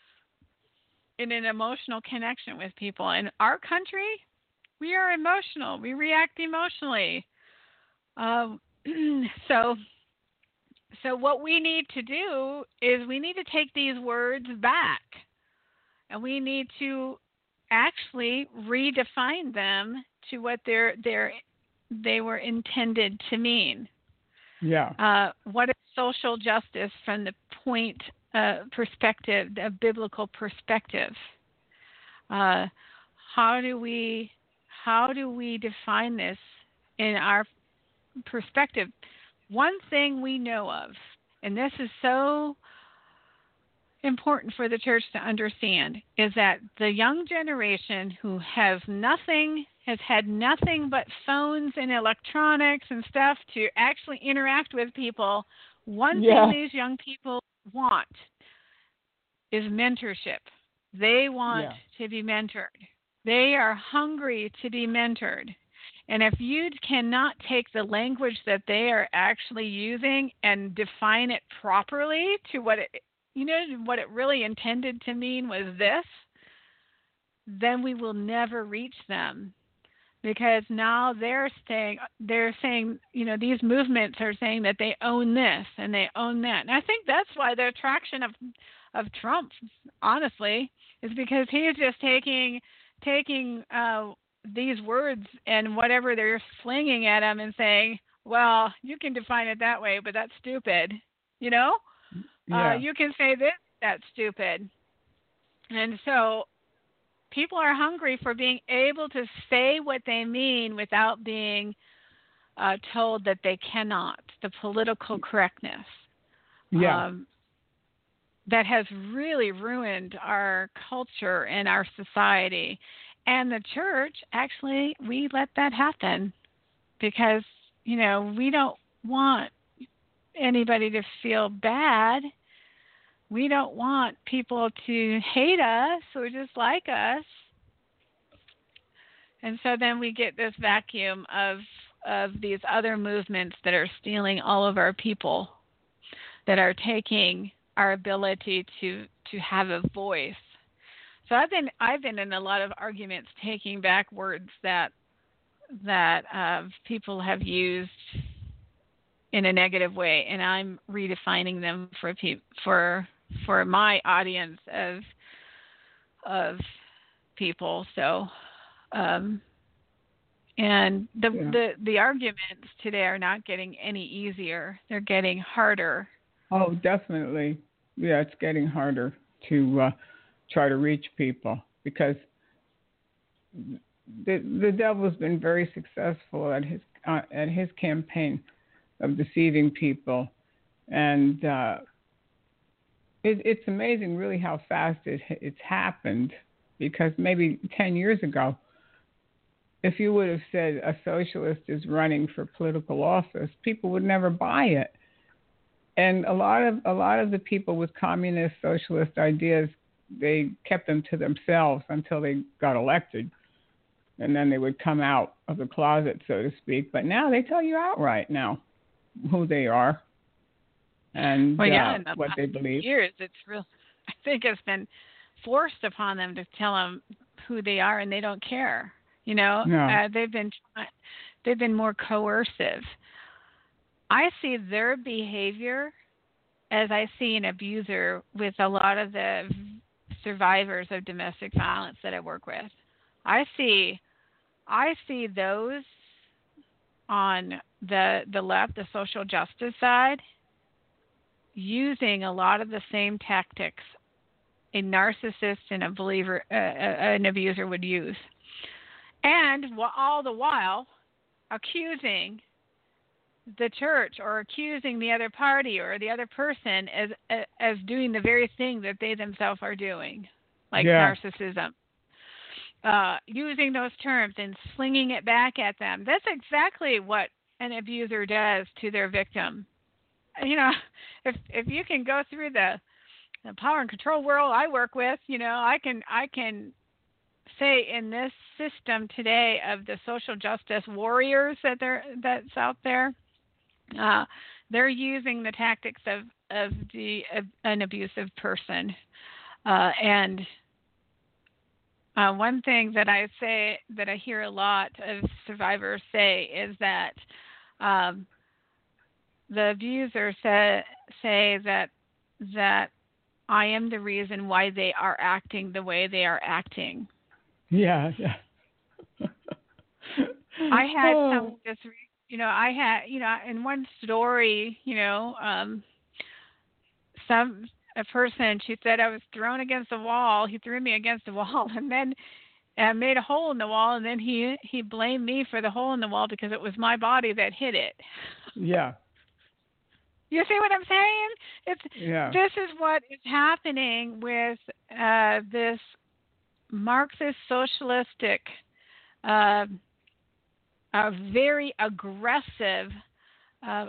in an emotional connection with people. In our country, we are emotional. We react emotionally. Um, so, so what we need to do is we need to take these words back, and we need to actually redefine them to what they're, they're, they were intended to mean. Yeah. Uh, what is social justice from the point uh, perspective, the biblical perspective? Uh, how do we how do we define this in our perspective? One thing we know of, and this is so important for the church to understand, is that the young generation who has nothing, has had nothing but phones and electronics and stuff to actually interact with people, one yeah. thing these young people want is mentorship. They want yeah. to be mentored. They are hungry to be mentored. And if you cannot take the language that they are actually using and define it properly to what it, you know, what it really intended to mean was this, then we will never reach them. Because now they're saying, they're saying, you know, these movements are saying that they own this and they own that. And I think that's why the attraction of of Trump, honestly, is because he is just taking taking uh, these words and whatever they're slinging at him and saying, well, you can define it that way, but that's stupid. You know, yeah. uh, you can say this, that's stupid. And so people are hungry for being able to say what they mean without being uh, told that they cannot. The political correctness. Yeah. Um, that has really ruined our culture and our society. And the church, actually, we let that happen because, you know, we don't want anybody to feel bad. We don't want people to hate us or dislike us. And so then we get this vacuum of of these other movements that are stealing all of our people, that are taking our ability to, to have a voice. So I've been I've been in a lot of arguments taking back words that that uh, people have used in a negative way, and I'm redefining them for pe- for for my audience of of people. So, um, and the, yeah. the the arguments today are not getting any easier; they're getting harder. Oh, definitely. Yeah, it's getting harder to uh, try to reach people, because the the devil's been very successful at his uh, at his campaign of deceiving people, and uh, it, it's amazing really how fast it it's happened. Because maybe ten years ago, if you would have said a socialist is running for political office, people would never buy it. And a lot of a lot of the people with communist socialist ideas, they kept them to themselves until they got elected, and then they would come out of the closet, so to speak. But now they tell you outright now who they are and well, yeah, uh, what they believe. Years, it's real. I think it's been forced upon them to tell them who they are, and they don't care. You know, no. uh, they've been they've been more coercive. I see their behavior as I see an abuser with a lot of the survivors of domestic violence that I work with. I see, I see those on the the left, the social justice side, using a lot of the same tactics a narcissist and a believer, uh, an abuser would use, and all the while accusing the church or accusing the other party or the other person as as doing the very thing that they themselves are doing, like yeah. narcissism. Uh, using those terms and slinging it back at them. That's exactly what an abuser does to their victim. You know, if if you can go through the the power and control world I work with, you know, I can I can say in this system today of the social justice warriors that they're that's out there, uh, they're using the tactics of of the of an abusive person, uh, and uh, one thing that I say that I hear a lot of survivors say is that um, the abuser say say that that I am the reason why they are acting the way they are acting. Yeah, yeah. I had oh. some just, you know, I had, you know, in one story, you know, um, some a person, she said I was thrown against the wall. He threw me against the wall, and then uh, made a hole in the wall, and then he he blamed me for the hole in the wall because it was my body that hit it. Yeah. You see what I'm saying? It's yeah. This is what is happening with uh, this Marxist socialistic, uh, a very aggressive, uh,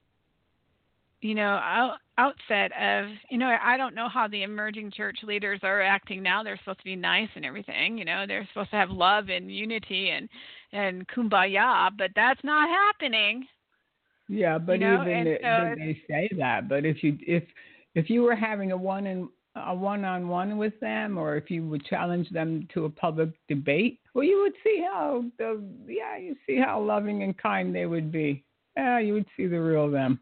you know, out, outset of, you know, I don't know how the emerging church leaders are acting now. They're supposed to be nice and everything, you know, they're supposed to have love and unity and, and kumbaya, but that's not happening. Yeah, but you know, even the, so they say that. But if you if if you were having a one in a one on one with them, or if you would challenge them to a public debate, well, you would see how the yeah you see how loving and kind they would be. Yeah, you would see the real them.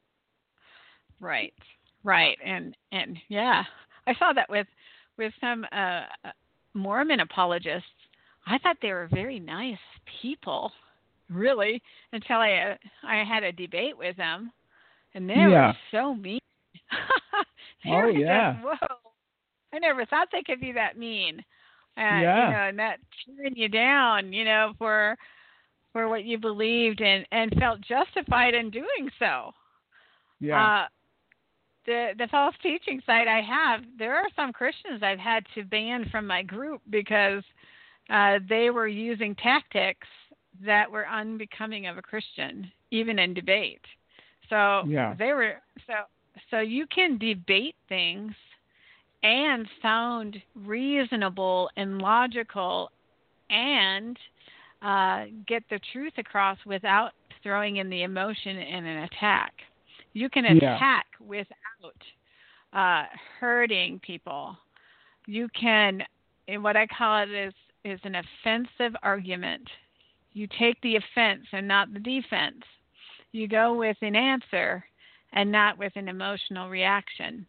Right, right, and and yeah, I saw that with with some uh, Mormon apologists. I thought they were very nice people. Really, until I uh, I had a debate with them, and they yeah. were so mean. they oh were yeah. Just, whoa! I never thought they could be that mean. Uh, yeah. You know, and that tearing you down, you know, for for what you believed and and felt justified in doing so. Yeah. Uh, the the false teaching site I have, there are some Christians I've had to ban from my group because uh, they were using tactics that were unbecoming of a Christian, even in debate. So yeah. they were so so you can debate things and sound reasonable and logical and uh, get the truth across without throwing in the emotion in an attack. You can attack yeah. without uh, hurting people. You can, what I call it is is an offensive argument. You take the offense and not the defense. You go with an answer and not with an emotional reaction.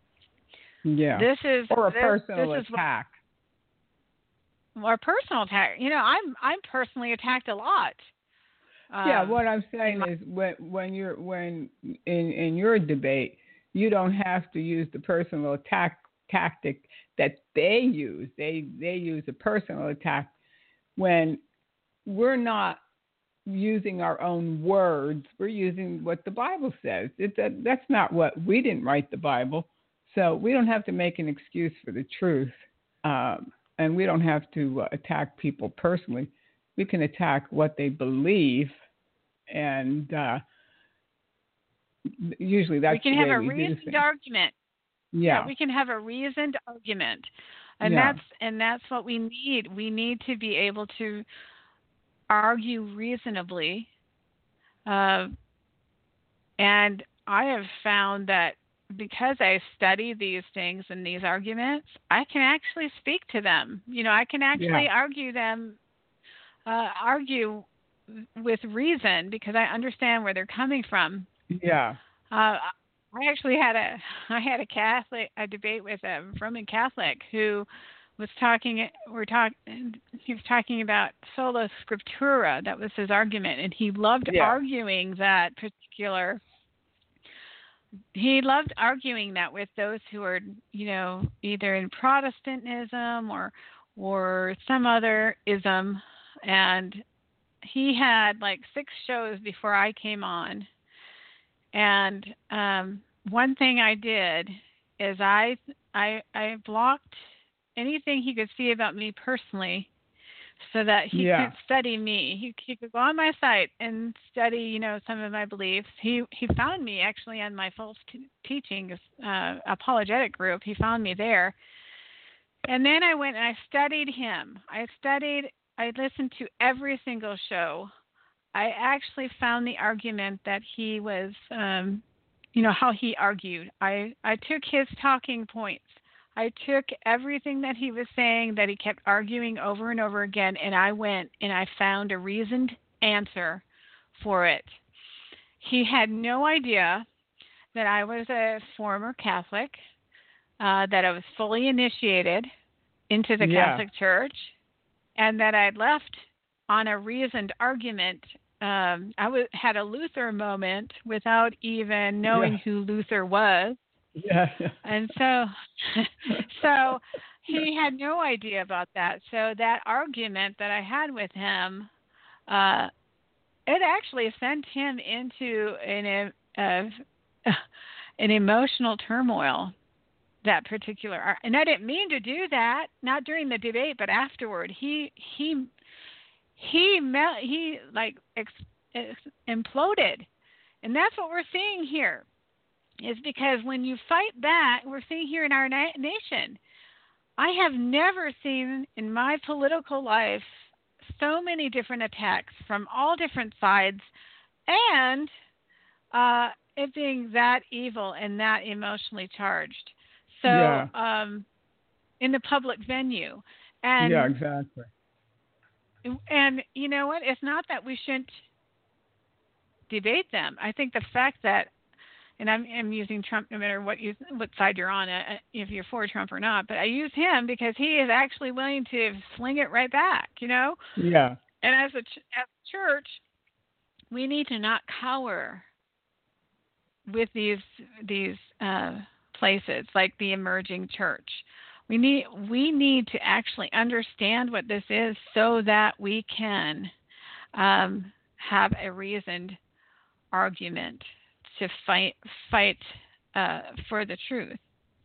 Yeah. This is or a this, personal this attack. Is what, or personal attack. You know, I'm I'm personally attacked a lot. Yeah, Um, what I'm saying my, is when when you're when in in your debate, you don't have to use the personal attack tactic that they use. They they use a personal attack when we're not using our own words. We're using what the Bible says. It, that, that's not what we didn't write the Bible, so we don't have to make an excuse for the truth, um, and we don't have to uh, attack people personally. We can attack what they believe, and uh, usually that's we can the have way a we reasoned do things. argument. Yeah. yeah, we can have a reasoned argument, and Yeah. that's and that's what we need. We need to be able to argue reasonably, uh, and I have found that because I study these things and these arguments, I can actually speak to them. You know, I can actually Yeah. argue them, uh, argue with reason because I understand where they're coming from. Yeah. Uh, I actually had a I had a Catholic a debate with a Roman Catholic who was talking we're talk he was talking about sola scriptura. That was his argument, and he loved Yeah. arguing that particular. He loved arguing that with those who are, you know, either in Protestantism or or some other ism, and he had like six shows before I came on. And um, one thing I did is I, I I blocked anything he could see about me personally, so that he Yeah. couldn't study me. He, he could go on my site and study, you know, some of my beliefs. He he found me actually on my false t- teachings uh, apologetic group. He found me there, and then I went and I studied him. I studied. I listened to every single show. I actually found the argument that he was, um, you know, how he argued. I, I took his talking points. I took everything that he was saying that he kept arguing over and over again, and I went and I found a reasoned answer for it. He had no idea that I was a former Catholic, uh, that I was fully initiated into the Yeah. Catholic Church, and that I'd left on a reasoned argument. Um, I w- had a Luther moment without even knowing Yeah. who Luther was. Yeah. And so, so he had no idea about that. So that argument that I had with him, uh, it actually sent him into an, uh, an emotional turmoil. That particular, and I didn't mean to do that. Not during the debate, but afterward, he he he mel- he like ex- ex- imploded, and that's what we're seeing here. Is because when you fight that, we're seeing here in our na- nation. I have never seen in my political life so many different attacks from all different sides, and uh, it being that evil and that emotionally charged. So, Yeah. um, in the public venue, and Yeah, exactly. and you know what? It's not that we shouldn't debate them. I think the fact that, and I'm, I'm using Trump no matter what you what side you're on, uh, if you're for Trump or not, but I use him because he is actually willing to sling it right back. You know. Yeah. And as a ch- as a church, we need to not cower with these these. Uh, places like the emerging church. We need we need to actually understand what this is so that we can um, have a reasoned argument to fight fight uh, for the truth.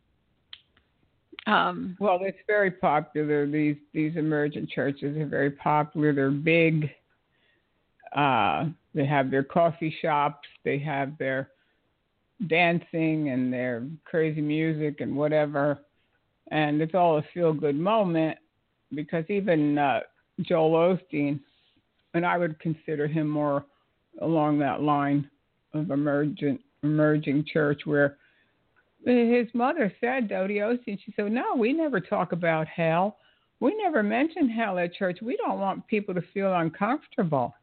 Um, well, it's very popular. These these emergent churches are very popular. They're big. Uh, they have their coffee shops. They have their dancing and their crazy music and whatever, and it's all a feel-good moment because even uh, Joel Osteen, and I would consider him more along that line of emergent emerging church, where his mother said, Dodie Osteen, she said, no, we never talk about hell. We never mention hell at church. We don't want people to feel uncomfortable.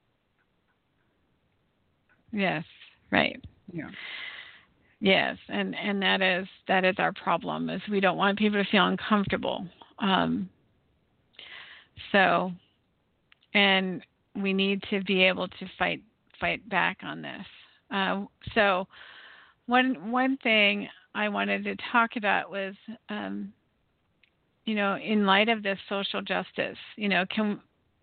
Yes, right. Yeah. Yes, and, and that is that is our problem, is we don't want people to feel uncomfortable. Um, so, and we need to be able to fight fight back on this. Uh, so, one one thing I wanted to talk about was, um, you know, in light of this social justice, you know, can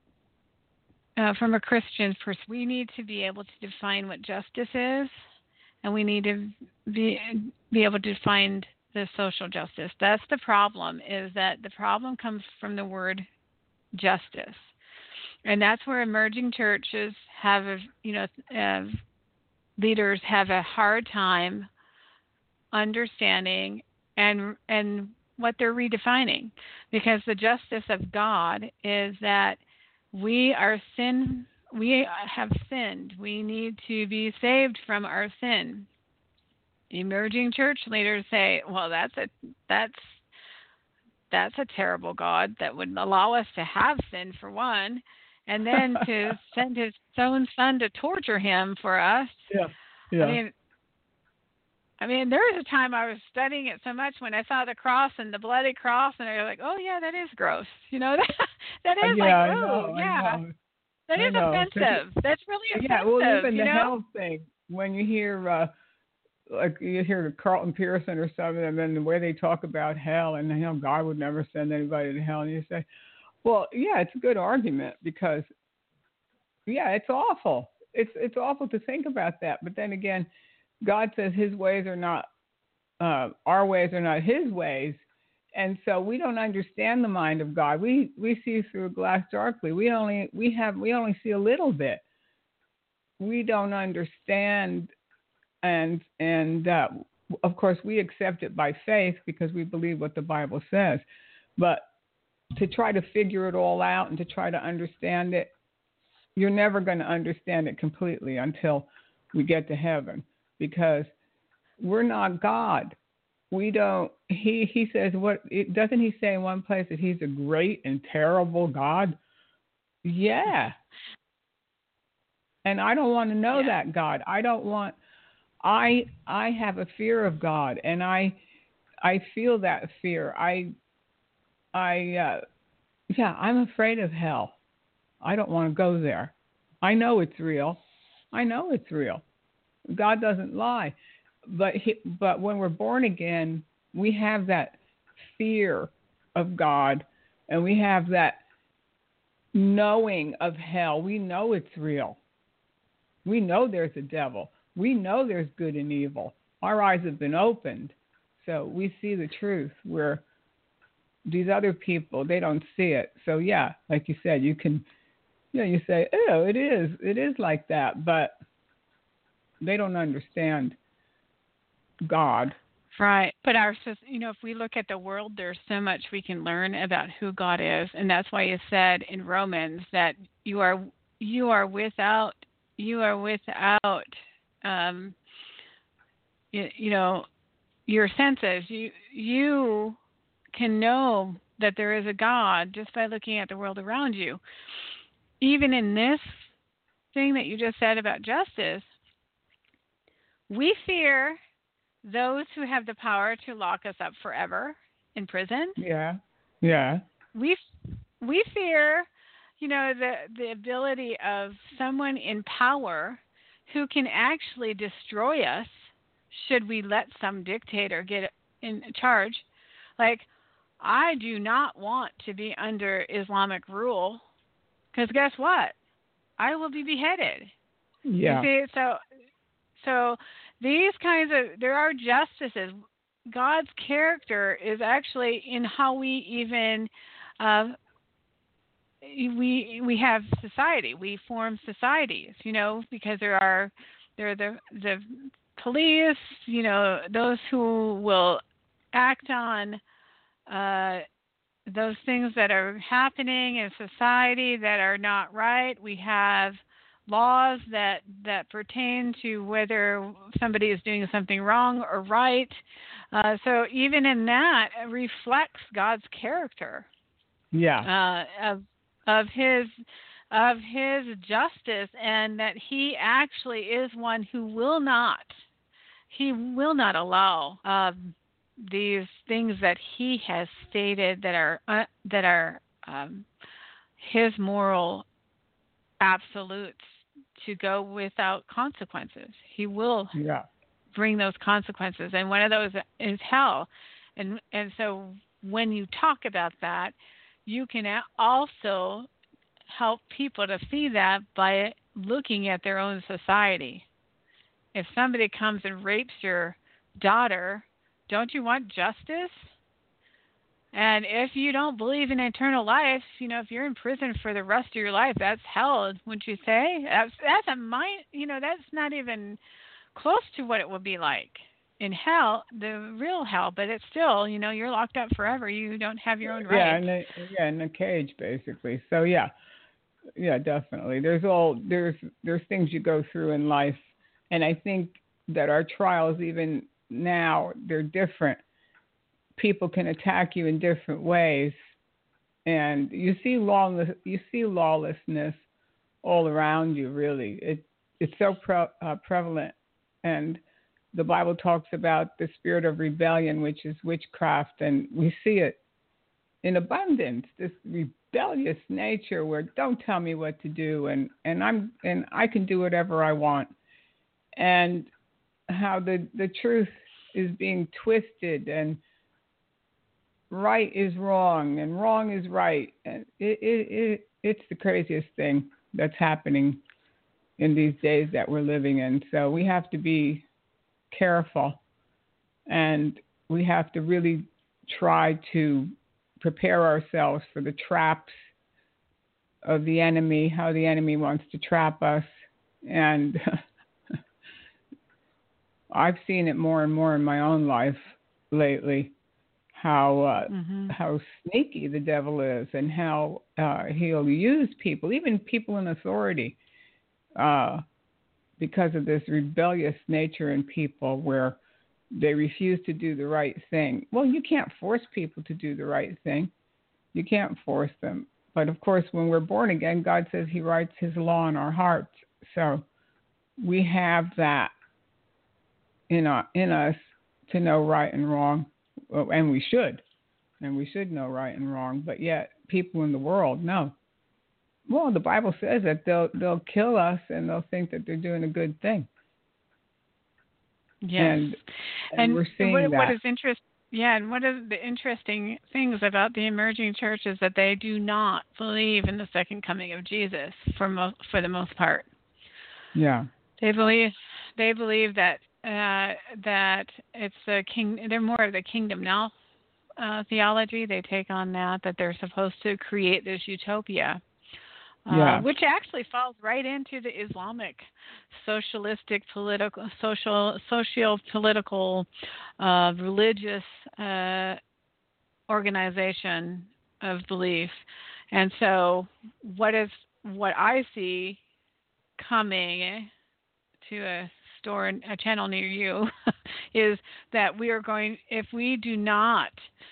uh, from a Christian perspective, we need to be able to define what justice is, and we need to be be able to define the social justice. That's the problem. Is that the problem comes from the word justice, and that's where emerging churches have, a, you know, uh, leaders have a hard time understanding and and what they're redefining, because the justice of God is that we are sin we have sinned. We need to be saved from our sin. Emerging church leaders say, well, that's a that's that's a terrible God that would allow us to have sin, for one, and then to send his own son to torture him for us. Yeah. Yeah. I mean, I mean, there was a time I was studying it so much when I saw the cross and the bloody cross, and I was like, oh, yeah, that is gross. You know, that, that is yeah, like, I oh, know, yeah, I know. that I is know. offensive. That's really offensive. Yeah, well, even you the know? hell thing, when you hear, uh, like, you hear Carlton Pearson or something, and then the way they talk about hell, and, you know, God would never send anybody to hell, and you say, well, yeah, it's a good argument, because, yeah, it's awful. It's it's awful to think about that. But then again, God says his ways are not, uh, our ways are not his ways. And so we don't understand the mind of God. We we see through a glass darkly. We only we have we only see a little bit. We don't understand, and and uh, of course we accept it by faith because we believe what the Bible says. But to try to figure it all out and to try to understand it, you're never going to understand it completely until we get to heaven, because we're not God. We don't, he, he says, what, it, doesn't he say in one place that he's a great and terrible God? Yeah. And I don't want to know Yeah. that God. I don't want, I, I have a fear of God, and I, I feel that fear. I, I, uh, yeah, I'm afraid of hell. I don't want to go there. I know it's real. I know it's real. God doesn't lie. But he, but when we're born again, we have that fear of God, and we have that knowing of hell. We know it's real. We know there's a devil. We know there's good and evil. Our eyes have been opened, so we see the truth, where these other people, they don't see it. So yeah, like you said, you can, you know, you say, oh, it is, it is like that, but they don't understand God. Right. But our, you know, if we look at the world, there's so much we can learn about who God is, and that's why you said in Romans that you are you are without you are without um, you, you know, your senses. You you can know that there is a God just by looking at the world around you. Even in this thing that you just said about justice, we fear those who have the power to lock us up forever in prison. Yeah, yeah. We we fear, you know, the the ability of someone in power who can actually destroy us should we let some dictator get in charge. Like, I do not want to be under Islamic rule, because guess what? I will be beheaded. Yeah. You see, so so these kinds of, there are justices. God's character is actually in how we even uh, we we have society. We form societies, you know, because there are there are the the police, you know, those who will act on uh, those things that are happening in society that are not right. We have laws that, that pertain to whether somebody is doing something wrong or right. Uh, so even in that, it reflects God's character. Yeah. Uh, of of his of his justice, and that he actually is one who will not he will not allow um, these things that he has stated that are uh, that are um, his moral absolutes to go without consequences. He will. Yeah. bring those consequences, and one of those is hell. And and so when you talk about that, you can also help people to see that by looking at their own society. If somebody comes and rapes your daughter, don't you want justice? And if you don't believe in eternal life, you know, if you're in prison for the rest of your life, that's hell, wouldn't you say? That's that's a mind, you know, that's not even close to what it would be like in hell, the real hell. But it's still, you know, you're locked up forever. You don't have your own rights. Yeah, in a, yeah, in a cage, basically. So yeah, yeah, definitely. There's all there's there's things you go through in life, and I think that our trials, even now, they're different. People can attack you in different ways, and you see lawless, you see lawlessness all around you. Really, it it's so pre- uh, prevalent, and the Bible talks about the spirit of rebellion, which is witchcraft, and we see it in abundance. This rebellious nature, where don't tell me what to do, and and I'm and I can do whatever I want, and how the the truth is being twisted, and right is wrong and wrong is right. And it, it, it, it's the craziest thing that's happening in these days that we're living in. So we have to be careful, and we have to really try to prepare ourselves for the traps of the enemy, how the enemy wants to trap us. And I've seen it more and more in my own life lately. How uh, mm-hmm. how sneaky the devil is, and how uh, he'll use people, even people in authority, uh, because of this rebellious nature in people, where they refuse to do the right thing. Well, you can't force people to do the right thing. You can't force them. But of course, when we're born again, God says He writes His law in our hearts. So we have that in our, in us to know right and wrong. And we should, and we should know right and wrong. But yet, people in the world know. Well, the Bible says that they'll they'll kill us, and they'll think that they're doing a good thing. Yes, and, and, and we're seeing what, that. What is interest? Yeah, and one of the interesting things about the emerging church is that they do not believe in the second coming of Jesus for most for the most part. Yeah, they believe they believe that. Uh, that it's a king. They're more of the kingdom now uh, theology. They take on that that they're supposed to create this utopia, uh, yeah. which actually falls right into the Islamic socialistic political, social, socio-political, uh, religious uh, organization of belief. And so, what is what I see coming to a store in a channel near you is that we are going, if we do not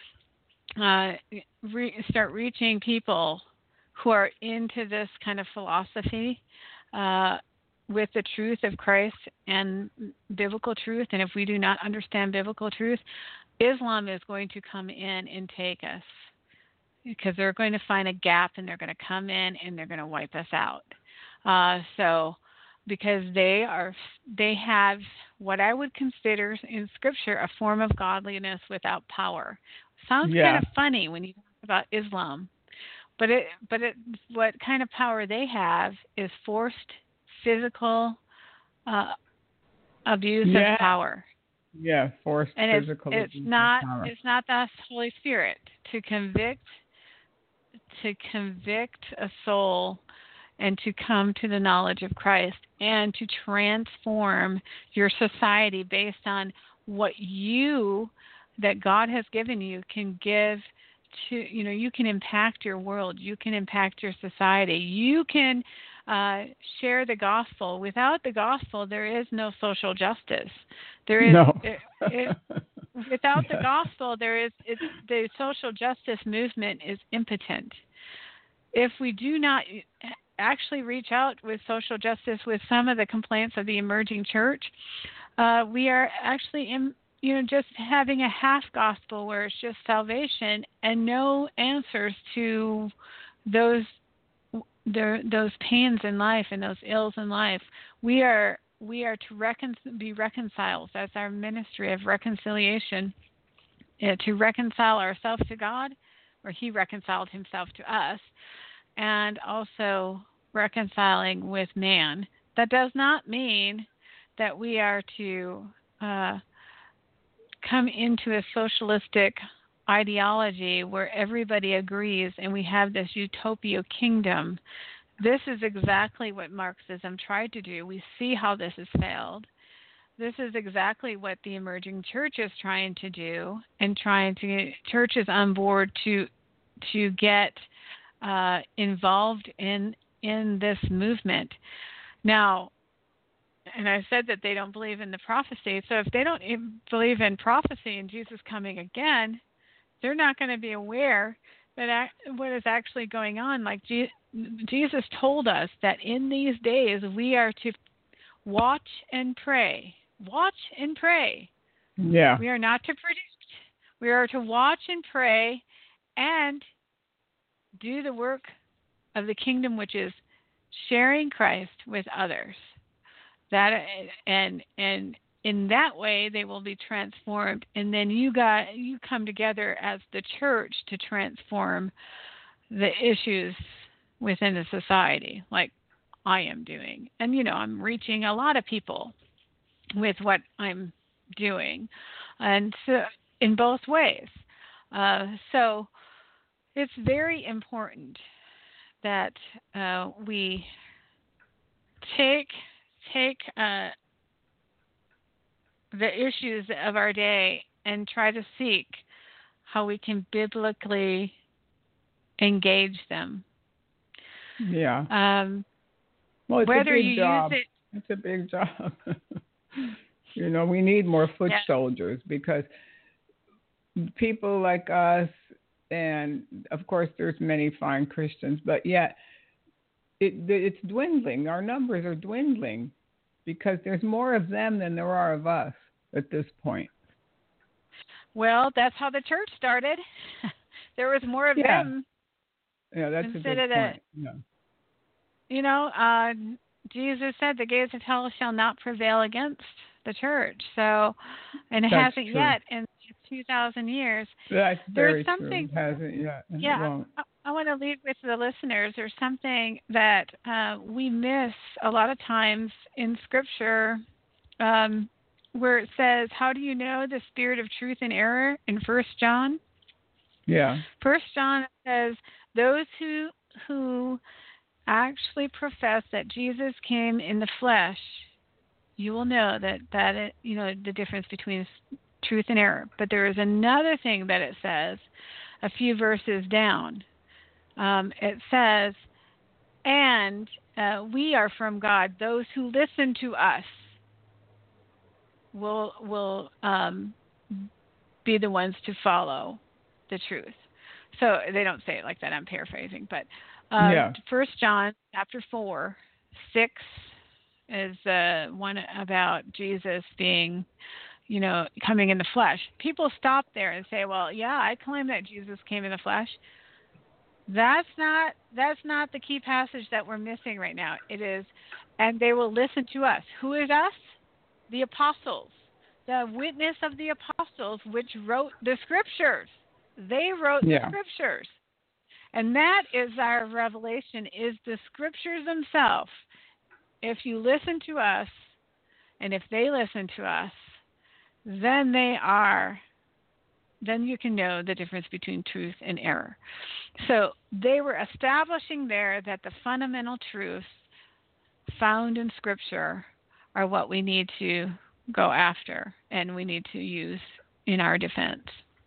uh, re- start reaching people who are into this kind of philosophy uh, with the truth of Christ and biblical truth, and if we do not understand biblical truth, Islam is going to come in and take us, because they're going to find a gap, and they're going to come in and they're going to wipe us out. Uh, so because they are, they have what I would consider in Scripture a form of godliness without power. Sounds yeah. kind of funny when you talk about Islam, but it, but it, what kind of power they have is forced physical uh, abuse yeah. of power. Yeah, forced and physical it's, abuse it's not, of power. It's not the Holy Spirit to convict, to convict a soul, and to come to the knowledge of Christ, and to transform your society based on what you, that God has given you, can give to, you know, you can impact your world, you can impact your society, you can uh, share the gospel. Without the gospel, there is no social justice. There is, no. it, it, without yeah. the gospel, there is, it's, the social justice movement is impotent. If we do not actually reach out with social justice, with some of the complaints of the emerging church, uh, we are actually in, you know, just having a half gospel where it's just salvation and no answers to those the, those pains in life and those ills in life. We are we are to recon- be reconciled. That's our ministry of reconciliation, uh, to reconcile ourselves to God, or He reconciled Himself to us, and also reconciling with man. That does not mean that we are to uh, come into a socialistic ideology where everybody agrees and we have this utopia kingdom. This is exactly what Marxism tried to do. We see how this has failed. This is exactly what the emerging church is trying to do, and trying to get churches on board to to get uh, involved in in this movement. Now, and I said that they don't believe in the prophecy. So if they don't believe in prophecy and Jesus coming again, they're not going to be aware that what is actually going on. Like Jesus told us that in these days we are to watch and pray. Watch and pray. Yeah. We are not to predict. We are to watch and pray and do the work of the kingdom, which is sharing Christ with others. That and and in that way they will be transformed, and then you got you come together as the church to transform the issues within the society, like I am doing. And you know, I'm reaching a lot of people with what I'm doing, and so in both ways. Uh, so it's very important that uh, we take take uh, the issues of our day and try to seek how we can biblically engage them. Yeah. Um, well, it's whether a big you job. use it, it's a big job. You know, we need more foot yeah. soldiers, because people like us, and of course there's many fine Christians, but yet it, it's dwindling. Our numbers are dwindling because there's more of them than there are of us at this point. Well, that's how the church started. There was more of yeah. them. Yeah, that's instead a of good the, point. Yeah. You know, uh, Jesus said the gates of hell shall not prevail against the church. So, and it That's hasn't true. yet in two thousand years. That's very There's something, true. It hasn't yet. And yeah, it won't. I, I want to leave with the listeners. There's something that uh, we miss a lot of times in Scripture, um, where it says, "How do you know the spirit of truth and error?" In First John. Yeah. First John says, "Those who who actually profess that Jesus came in the flesh, you will know that that it, you know the difference between truth and error." But there is another thing that it says, a few verses down. Um, it says, "And uh, we are from God. Those who listen to us will will um, be the ones to follow the truth." So they don't say it like that. I'm paraphrasing, but um, yeah. First John chapter four, six is the one about Jesus being, you know, coming in the flesh. People stop there and say, "Well, yeah, I claim that Jesus came in the flesh." That's not that's not the key passage that we're missing right now. It is, "And they will listen to us." Who is us? The apostles, the witness of the apostles, which wrote the scriptures. They wrote Yeah. the scriptures. And that is our revelation, is the scriptures themselves. If you listen to us, and if they listen to us, then they are, then you can know the difference between truth and error. So they were establishing there that the fundamental truths found in Scripture are what we need to go after and we need to use in our defense.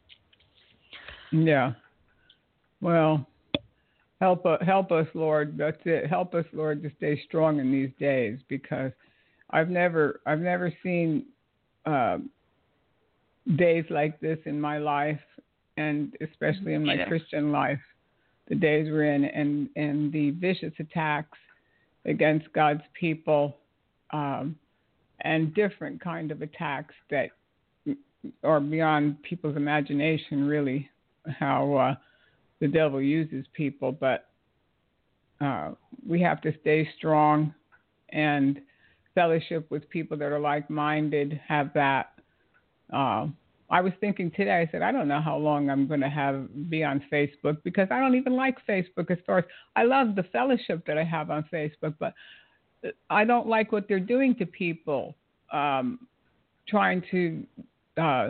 Yeah. Well, help uh, help us, Lord. That's it. Help us, Lord, to stay strong in these days, because I've never I've never seen uh, days like this in my life, and especially in my Either. Christian life. The days we're in, and and the vicious attacks against God's people, um, and different kind of attacks that are beyond people's imagination, really, how uh, the devil uses people. But uh, we have to stay strong and fellowship with people that are like-minded, have that. Uh, I was thinking today, I said, I don't know how long I'm going to have be on Facebook because I don't even like Facebook as far as I love the fellowship that I have on Facebook, but I don't like what they're doing to people, um, trying to uh,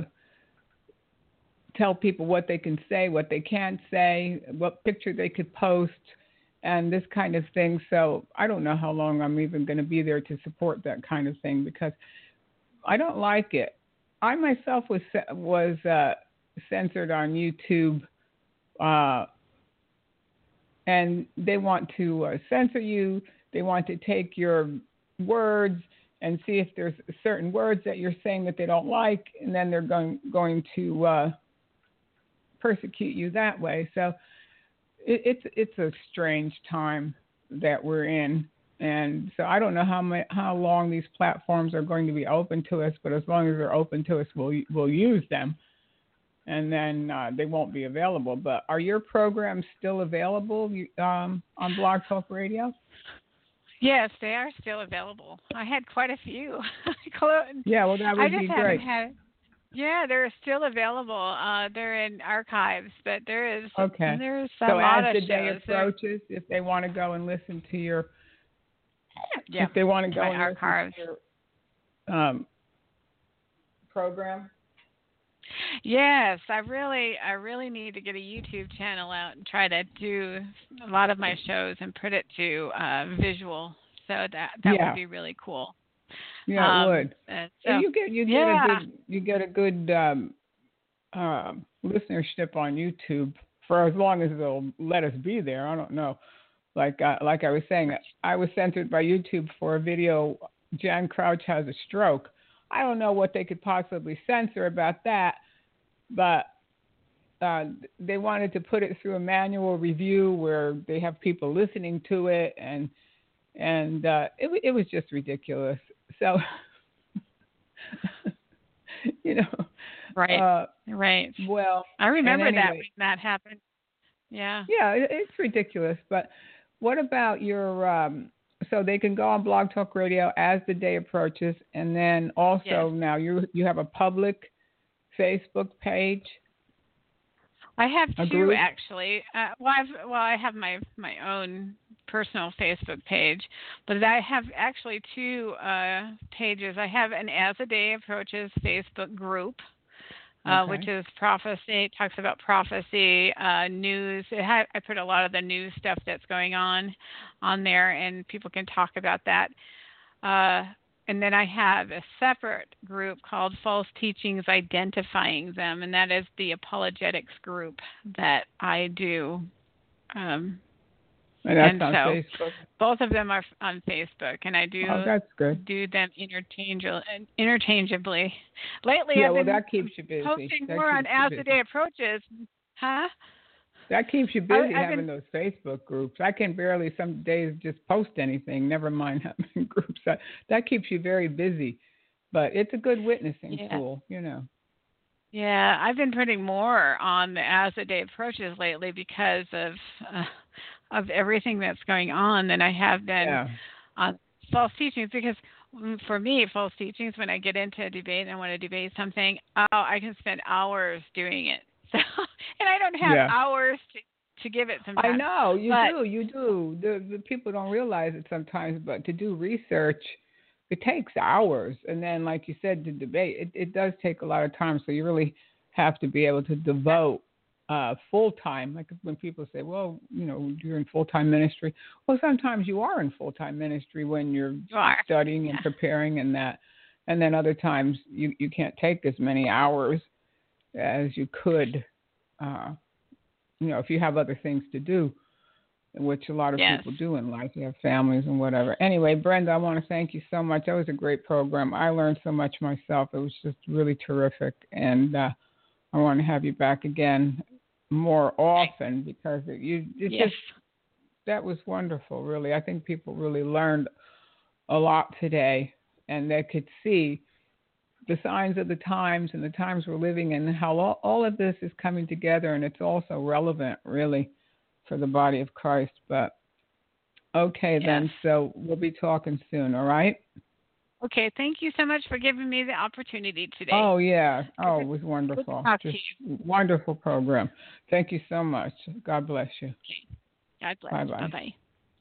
tell people what they can say, what they can't say, what picture they could post, and this kind of thing. So I don't know how long I'm even going to be there to support that kind of thing because I don't like it. I myself was was uh, censored on YouTube, uh, and they want to uh, censor you. They want to take your words and see if there's certain words that you're saying that they don't like, and then they're going going to uh, persecute you that way. So it, it's it's a strange time that we're in. And so I don't know how my, how long these platforms are going to be open to us, but as long as they're open to us, we'll we'll use them, and then uh, they won't be available. But are your programs still available um, on Blog Talk Radio? Yes, they are still available. I had quite a few. Yeah, well, that would I just be haven't great. had. Yeah, they're still available. Uh, they're in archives, but there is okay. There's a so lot as of the day shows. approaches, if they want to go and listen to your Yeah, if they want to go my and archives. listen to your um, program. Yes, I really, I really need to get a YouTube channel out and try to do a lot of my shows and put it to uh, visual. So that that Yeah. would be really cool. Yeah, um, it would. Uh, so, And you get you get yeah. a good you get a good um, uh, listenership on YouTube for as long as they'll let us be there. I don't know. Like uh, like I was saying, I was censored by YouTube for a video. Jan Crouch has a stroke. I don't know what they could possibly censor about that, but uh, they wanted to put it through a manual review where they have people listening to it, and and uh, it it was just ridiculous. So, you know, Right. Uh, right. well, I remember and that anyway, when that happened. Yeah. Yeah, it, it's ridiculous. But what about your? Um, so they can go on Blog Talk Radio as the day approaches, and then also Yes. now you you have a public Facebook page. I have A two group? actually. Uh, well, I've, well, I have my my own personal Facebook page, but I have actually two uh, pages. I have an As the Day Approaches Facebook group, uh, Okay. which is prophecy. It talks about prophecy, uh, news. It ha- I put a lot of the news stuff that's going on on there, and people can talk about that. Uh, And then I have a separate group called False Teachings Identifying Them, and that is the apologetics group that I do. Um, And that's and on so Facebook. both of them are on Facebook, and I do Oh, that's good. do them interchangeably. interchangeably. Lately, Yeah, I've well, been that keeps you busy. posting That more on keeps you As busy. the Day Approaches. Huh? That keeps you busy I- I've having been- those Facebook groups. I can barely some days just post anything, never mind having groups. That, that keeps you very busy. But it's a good witnessing Yeah. tool, you know. Yeah, I've been putting more on the As the Day Approaches lately because of uh, of everything that's going on than I have been Yeah. on false teachings. Because mm, for me, false teachings, when I get into a debate and I want to debate something, oh, I can spend hours doing it. So, and I don't have Yeah. hours to, to give it sometimes. I know, you but, do, you do. The, the people don't realize it sometimes, but to do research, it takes hours. And then, like you said, to debate, it, it does take a lot of time. So you really have to be able to devote uh, full time. Like when people say, well, you know, you're in full time ministry. Well, sometimes you are in full time ministry when you're You are. studying and Yeah. preparing and that. And then other times you, you can't take as many hours as you could, uh, you know, if you have other things to do, which a lot of Yes. people do in life. You have families and whatever. Anyway, Brenda, I want to thank you so much. That was a great program. I learned so much myself. It was just really terrific. And uh, I want to have you back again more often because it, you it Yes. just that was wonderful, really. I think people really learned a lot today, and they could see the signs of the times and the times we're living in, and how all, all of this is coming together, and it's also relevant, really, for the body of Christ. But okay, Yes. then, so we'll be talking soon, all right? Okay, thank you so much for giving me the opportunity today. Oh, yeah. Oh, it was wonderful. Good to talk Just to you. wonderful program. Thank you so much. God bless you. Okay. God bless. Bye-bye. Bye-bye.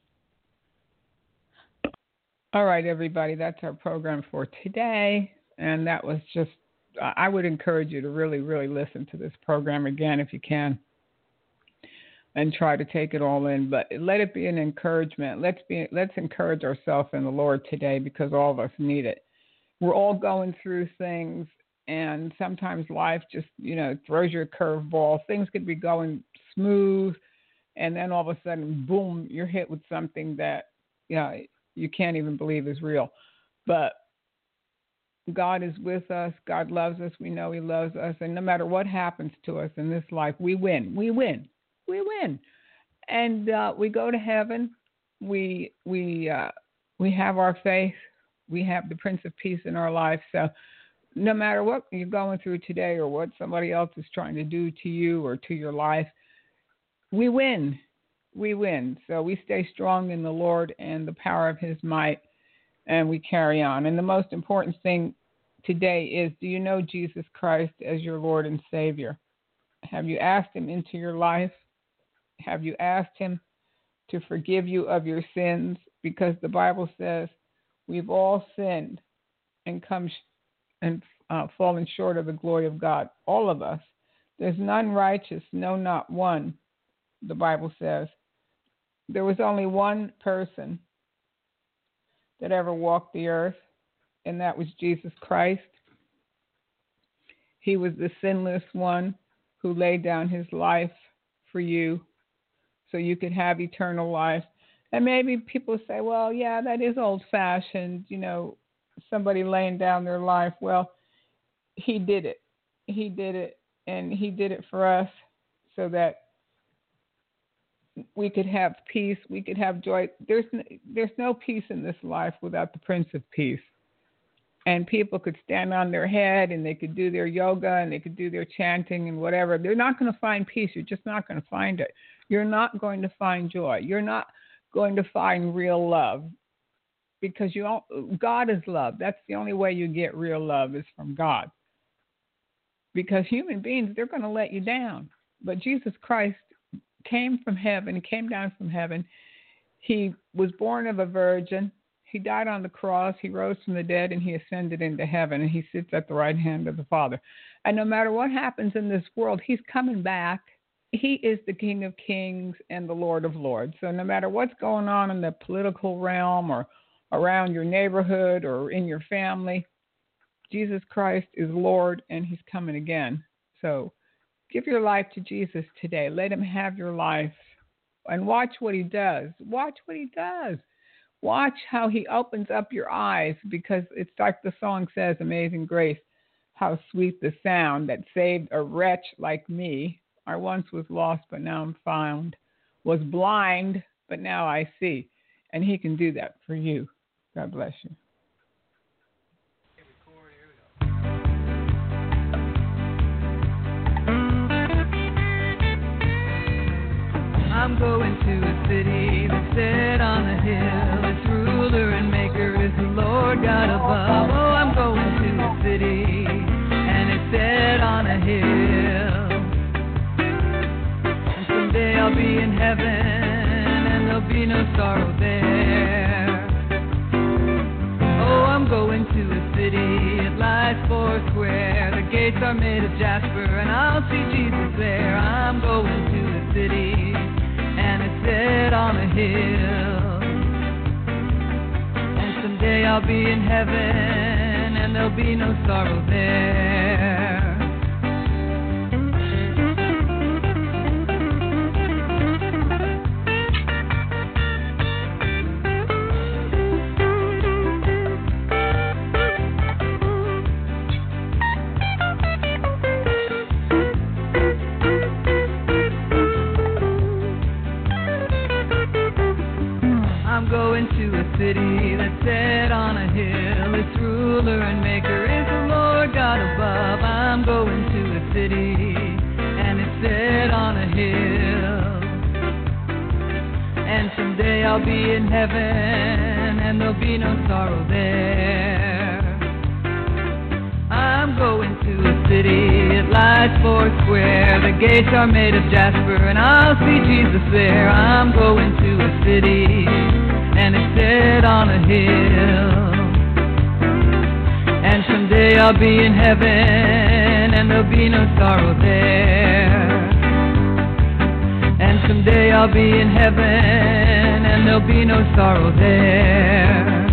All right, everybody. That's our program for today. And that was just, I would encourage you to really, really listen to this program again if you can. And try to take it all in, but let it be an encouragement. Let's be, let's encourage ourselves in the Lord today, because all of us need it. We're all going through things, and sometimes life just, you know, throws you a curveball. Things could be going smooth, and then all of a sudden, boom, you're hit with something that, you know, you can't even believe is real. But God is with us. God loves us. We know He loves us, and no matter what happens to us in this life, we win. We win. We win, and uh, we go to heaven. We we uh, we have our faith. We have the Prince of Peace in our life. So no matter what you're going through today, or what somebody else is trying to do to you or to your life, we win. We win. So we stay strong in the Lord and the power of His might, and we carry on. And the most important thing today is: do you know Jesus Christ as your Lord and Savior? Have you asked Him into your life? Have you asked Him to forgive you of your sins? Because the Bible says we've all sinned and come sh- and uh, fallen short of the glory of God. All of us. There's none righteous, no, not one. The Bible says there was only one person that ever walked the earth, and that was Jesus Christ. He was the sinless one who laid down His life for you, so you could have eternal life. And maybe people say, well, yeah, that is old-fashioned, you know, somebody laying down their life. Well, He did it. He did it, and He did it for us so that we could have peace, we could have joy. There's no, there's no peace in this life without the Prince of Peace. And people could stand on their head, and they could do their yoga, and they could do their chanting and whatever. They're not going to find peace. You're just not going to find it. You're not going to find joy. You're not going to find real love, because you don't, God is love. That's the only way you get real love, is from God. Because human beings, they're going to let you down. But Jesus Christ came from heaven. He came down from heaven. He was born of a virgin. He died on the cross, He rose from the dead, and He ascended into heaven, and He sits at the right hand of the Father. And no matter what happens in this world, He's coming back. He is the King of Kings and the Lord of Lords. So no matter what's going on in the political realm or around your neighborhood or in your family, Jesus Christ is Lord, and He's coming again. So give your life to Jesus today. Let Him have your life, and watch what He does. Watch what He does. Watch how He opens up your eyes, because it's like the song says, Amazing Grace, how sweet the sound that saved a wretch like me. I once was lost, but now I'm found. Was blind, but now I see. And He can do that for you. God bless you. I'm going to a city that's set on a hill. Its ruler and maker is the Lord God above. Oh, I'm going to a city, and it's set on a hill. And someday I'll be in heaven, and there'll be no sorrow there. Oh, I'm going to a city, it lies four square. The gates are made of jasper, and I'll see Jesus there. I'm going to a city, and it's set on a hill. And someday I'll be in heaven, and there'll be no sorrow there. I'm going to a city that's set on a hill. Its ruler and maker is the Lord God above. I'm going to a city, and it's set on a hill. And someday I'll be in heaven, and there'll be no sorrow there. to a city, it lies four square. The gates are made of jasper, and I'll see Jesus there. I'm going to a city, and it's set on a hill. And someday I'll be in heaven, and there'll be no sorrow there. And someday I'll be in heaven, and there'll be no sorrow there.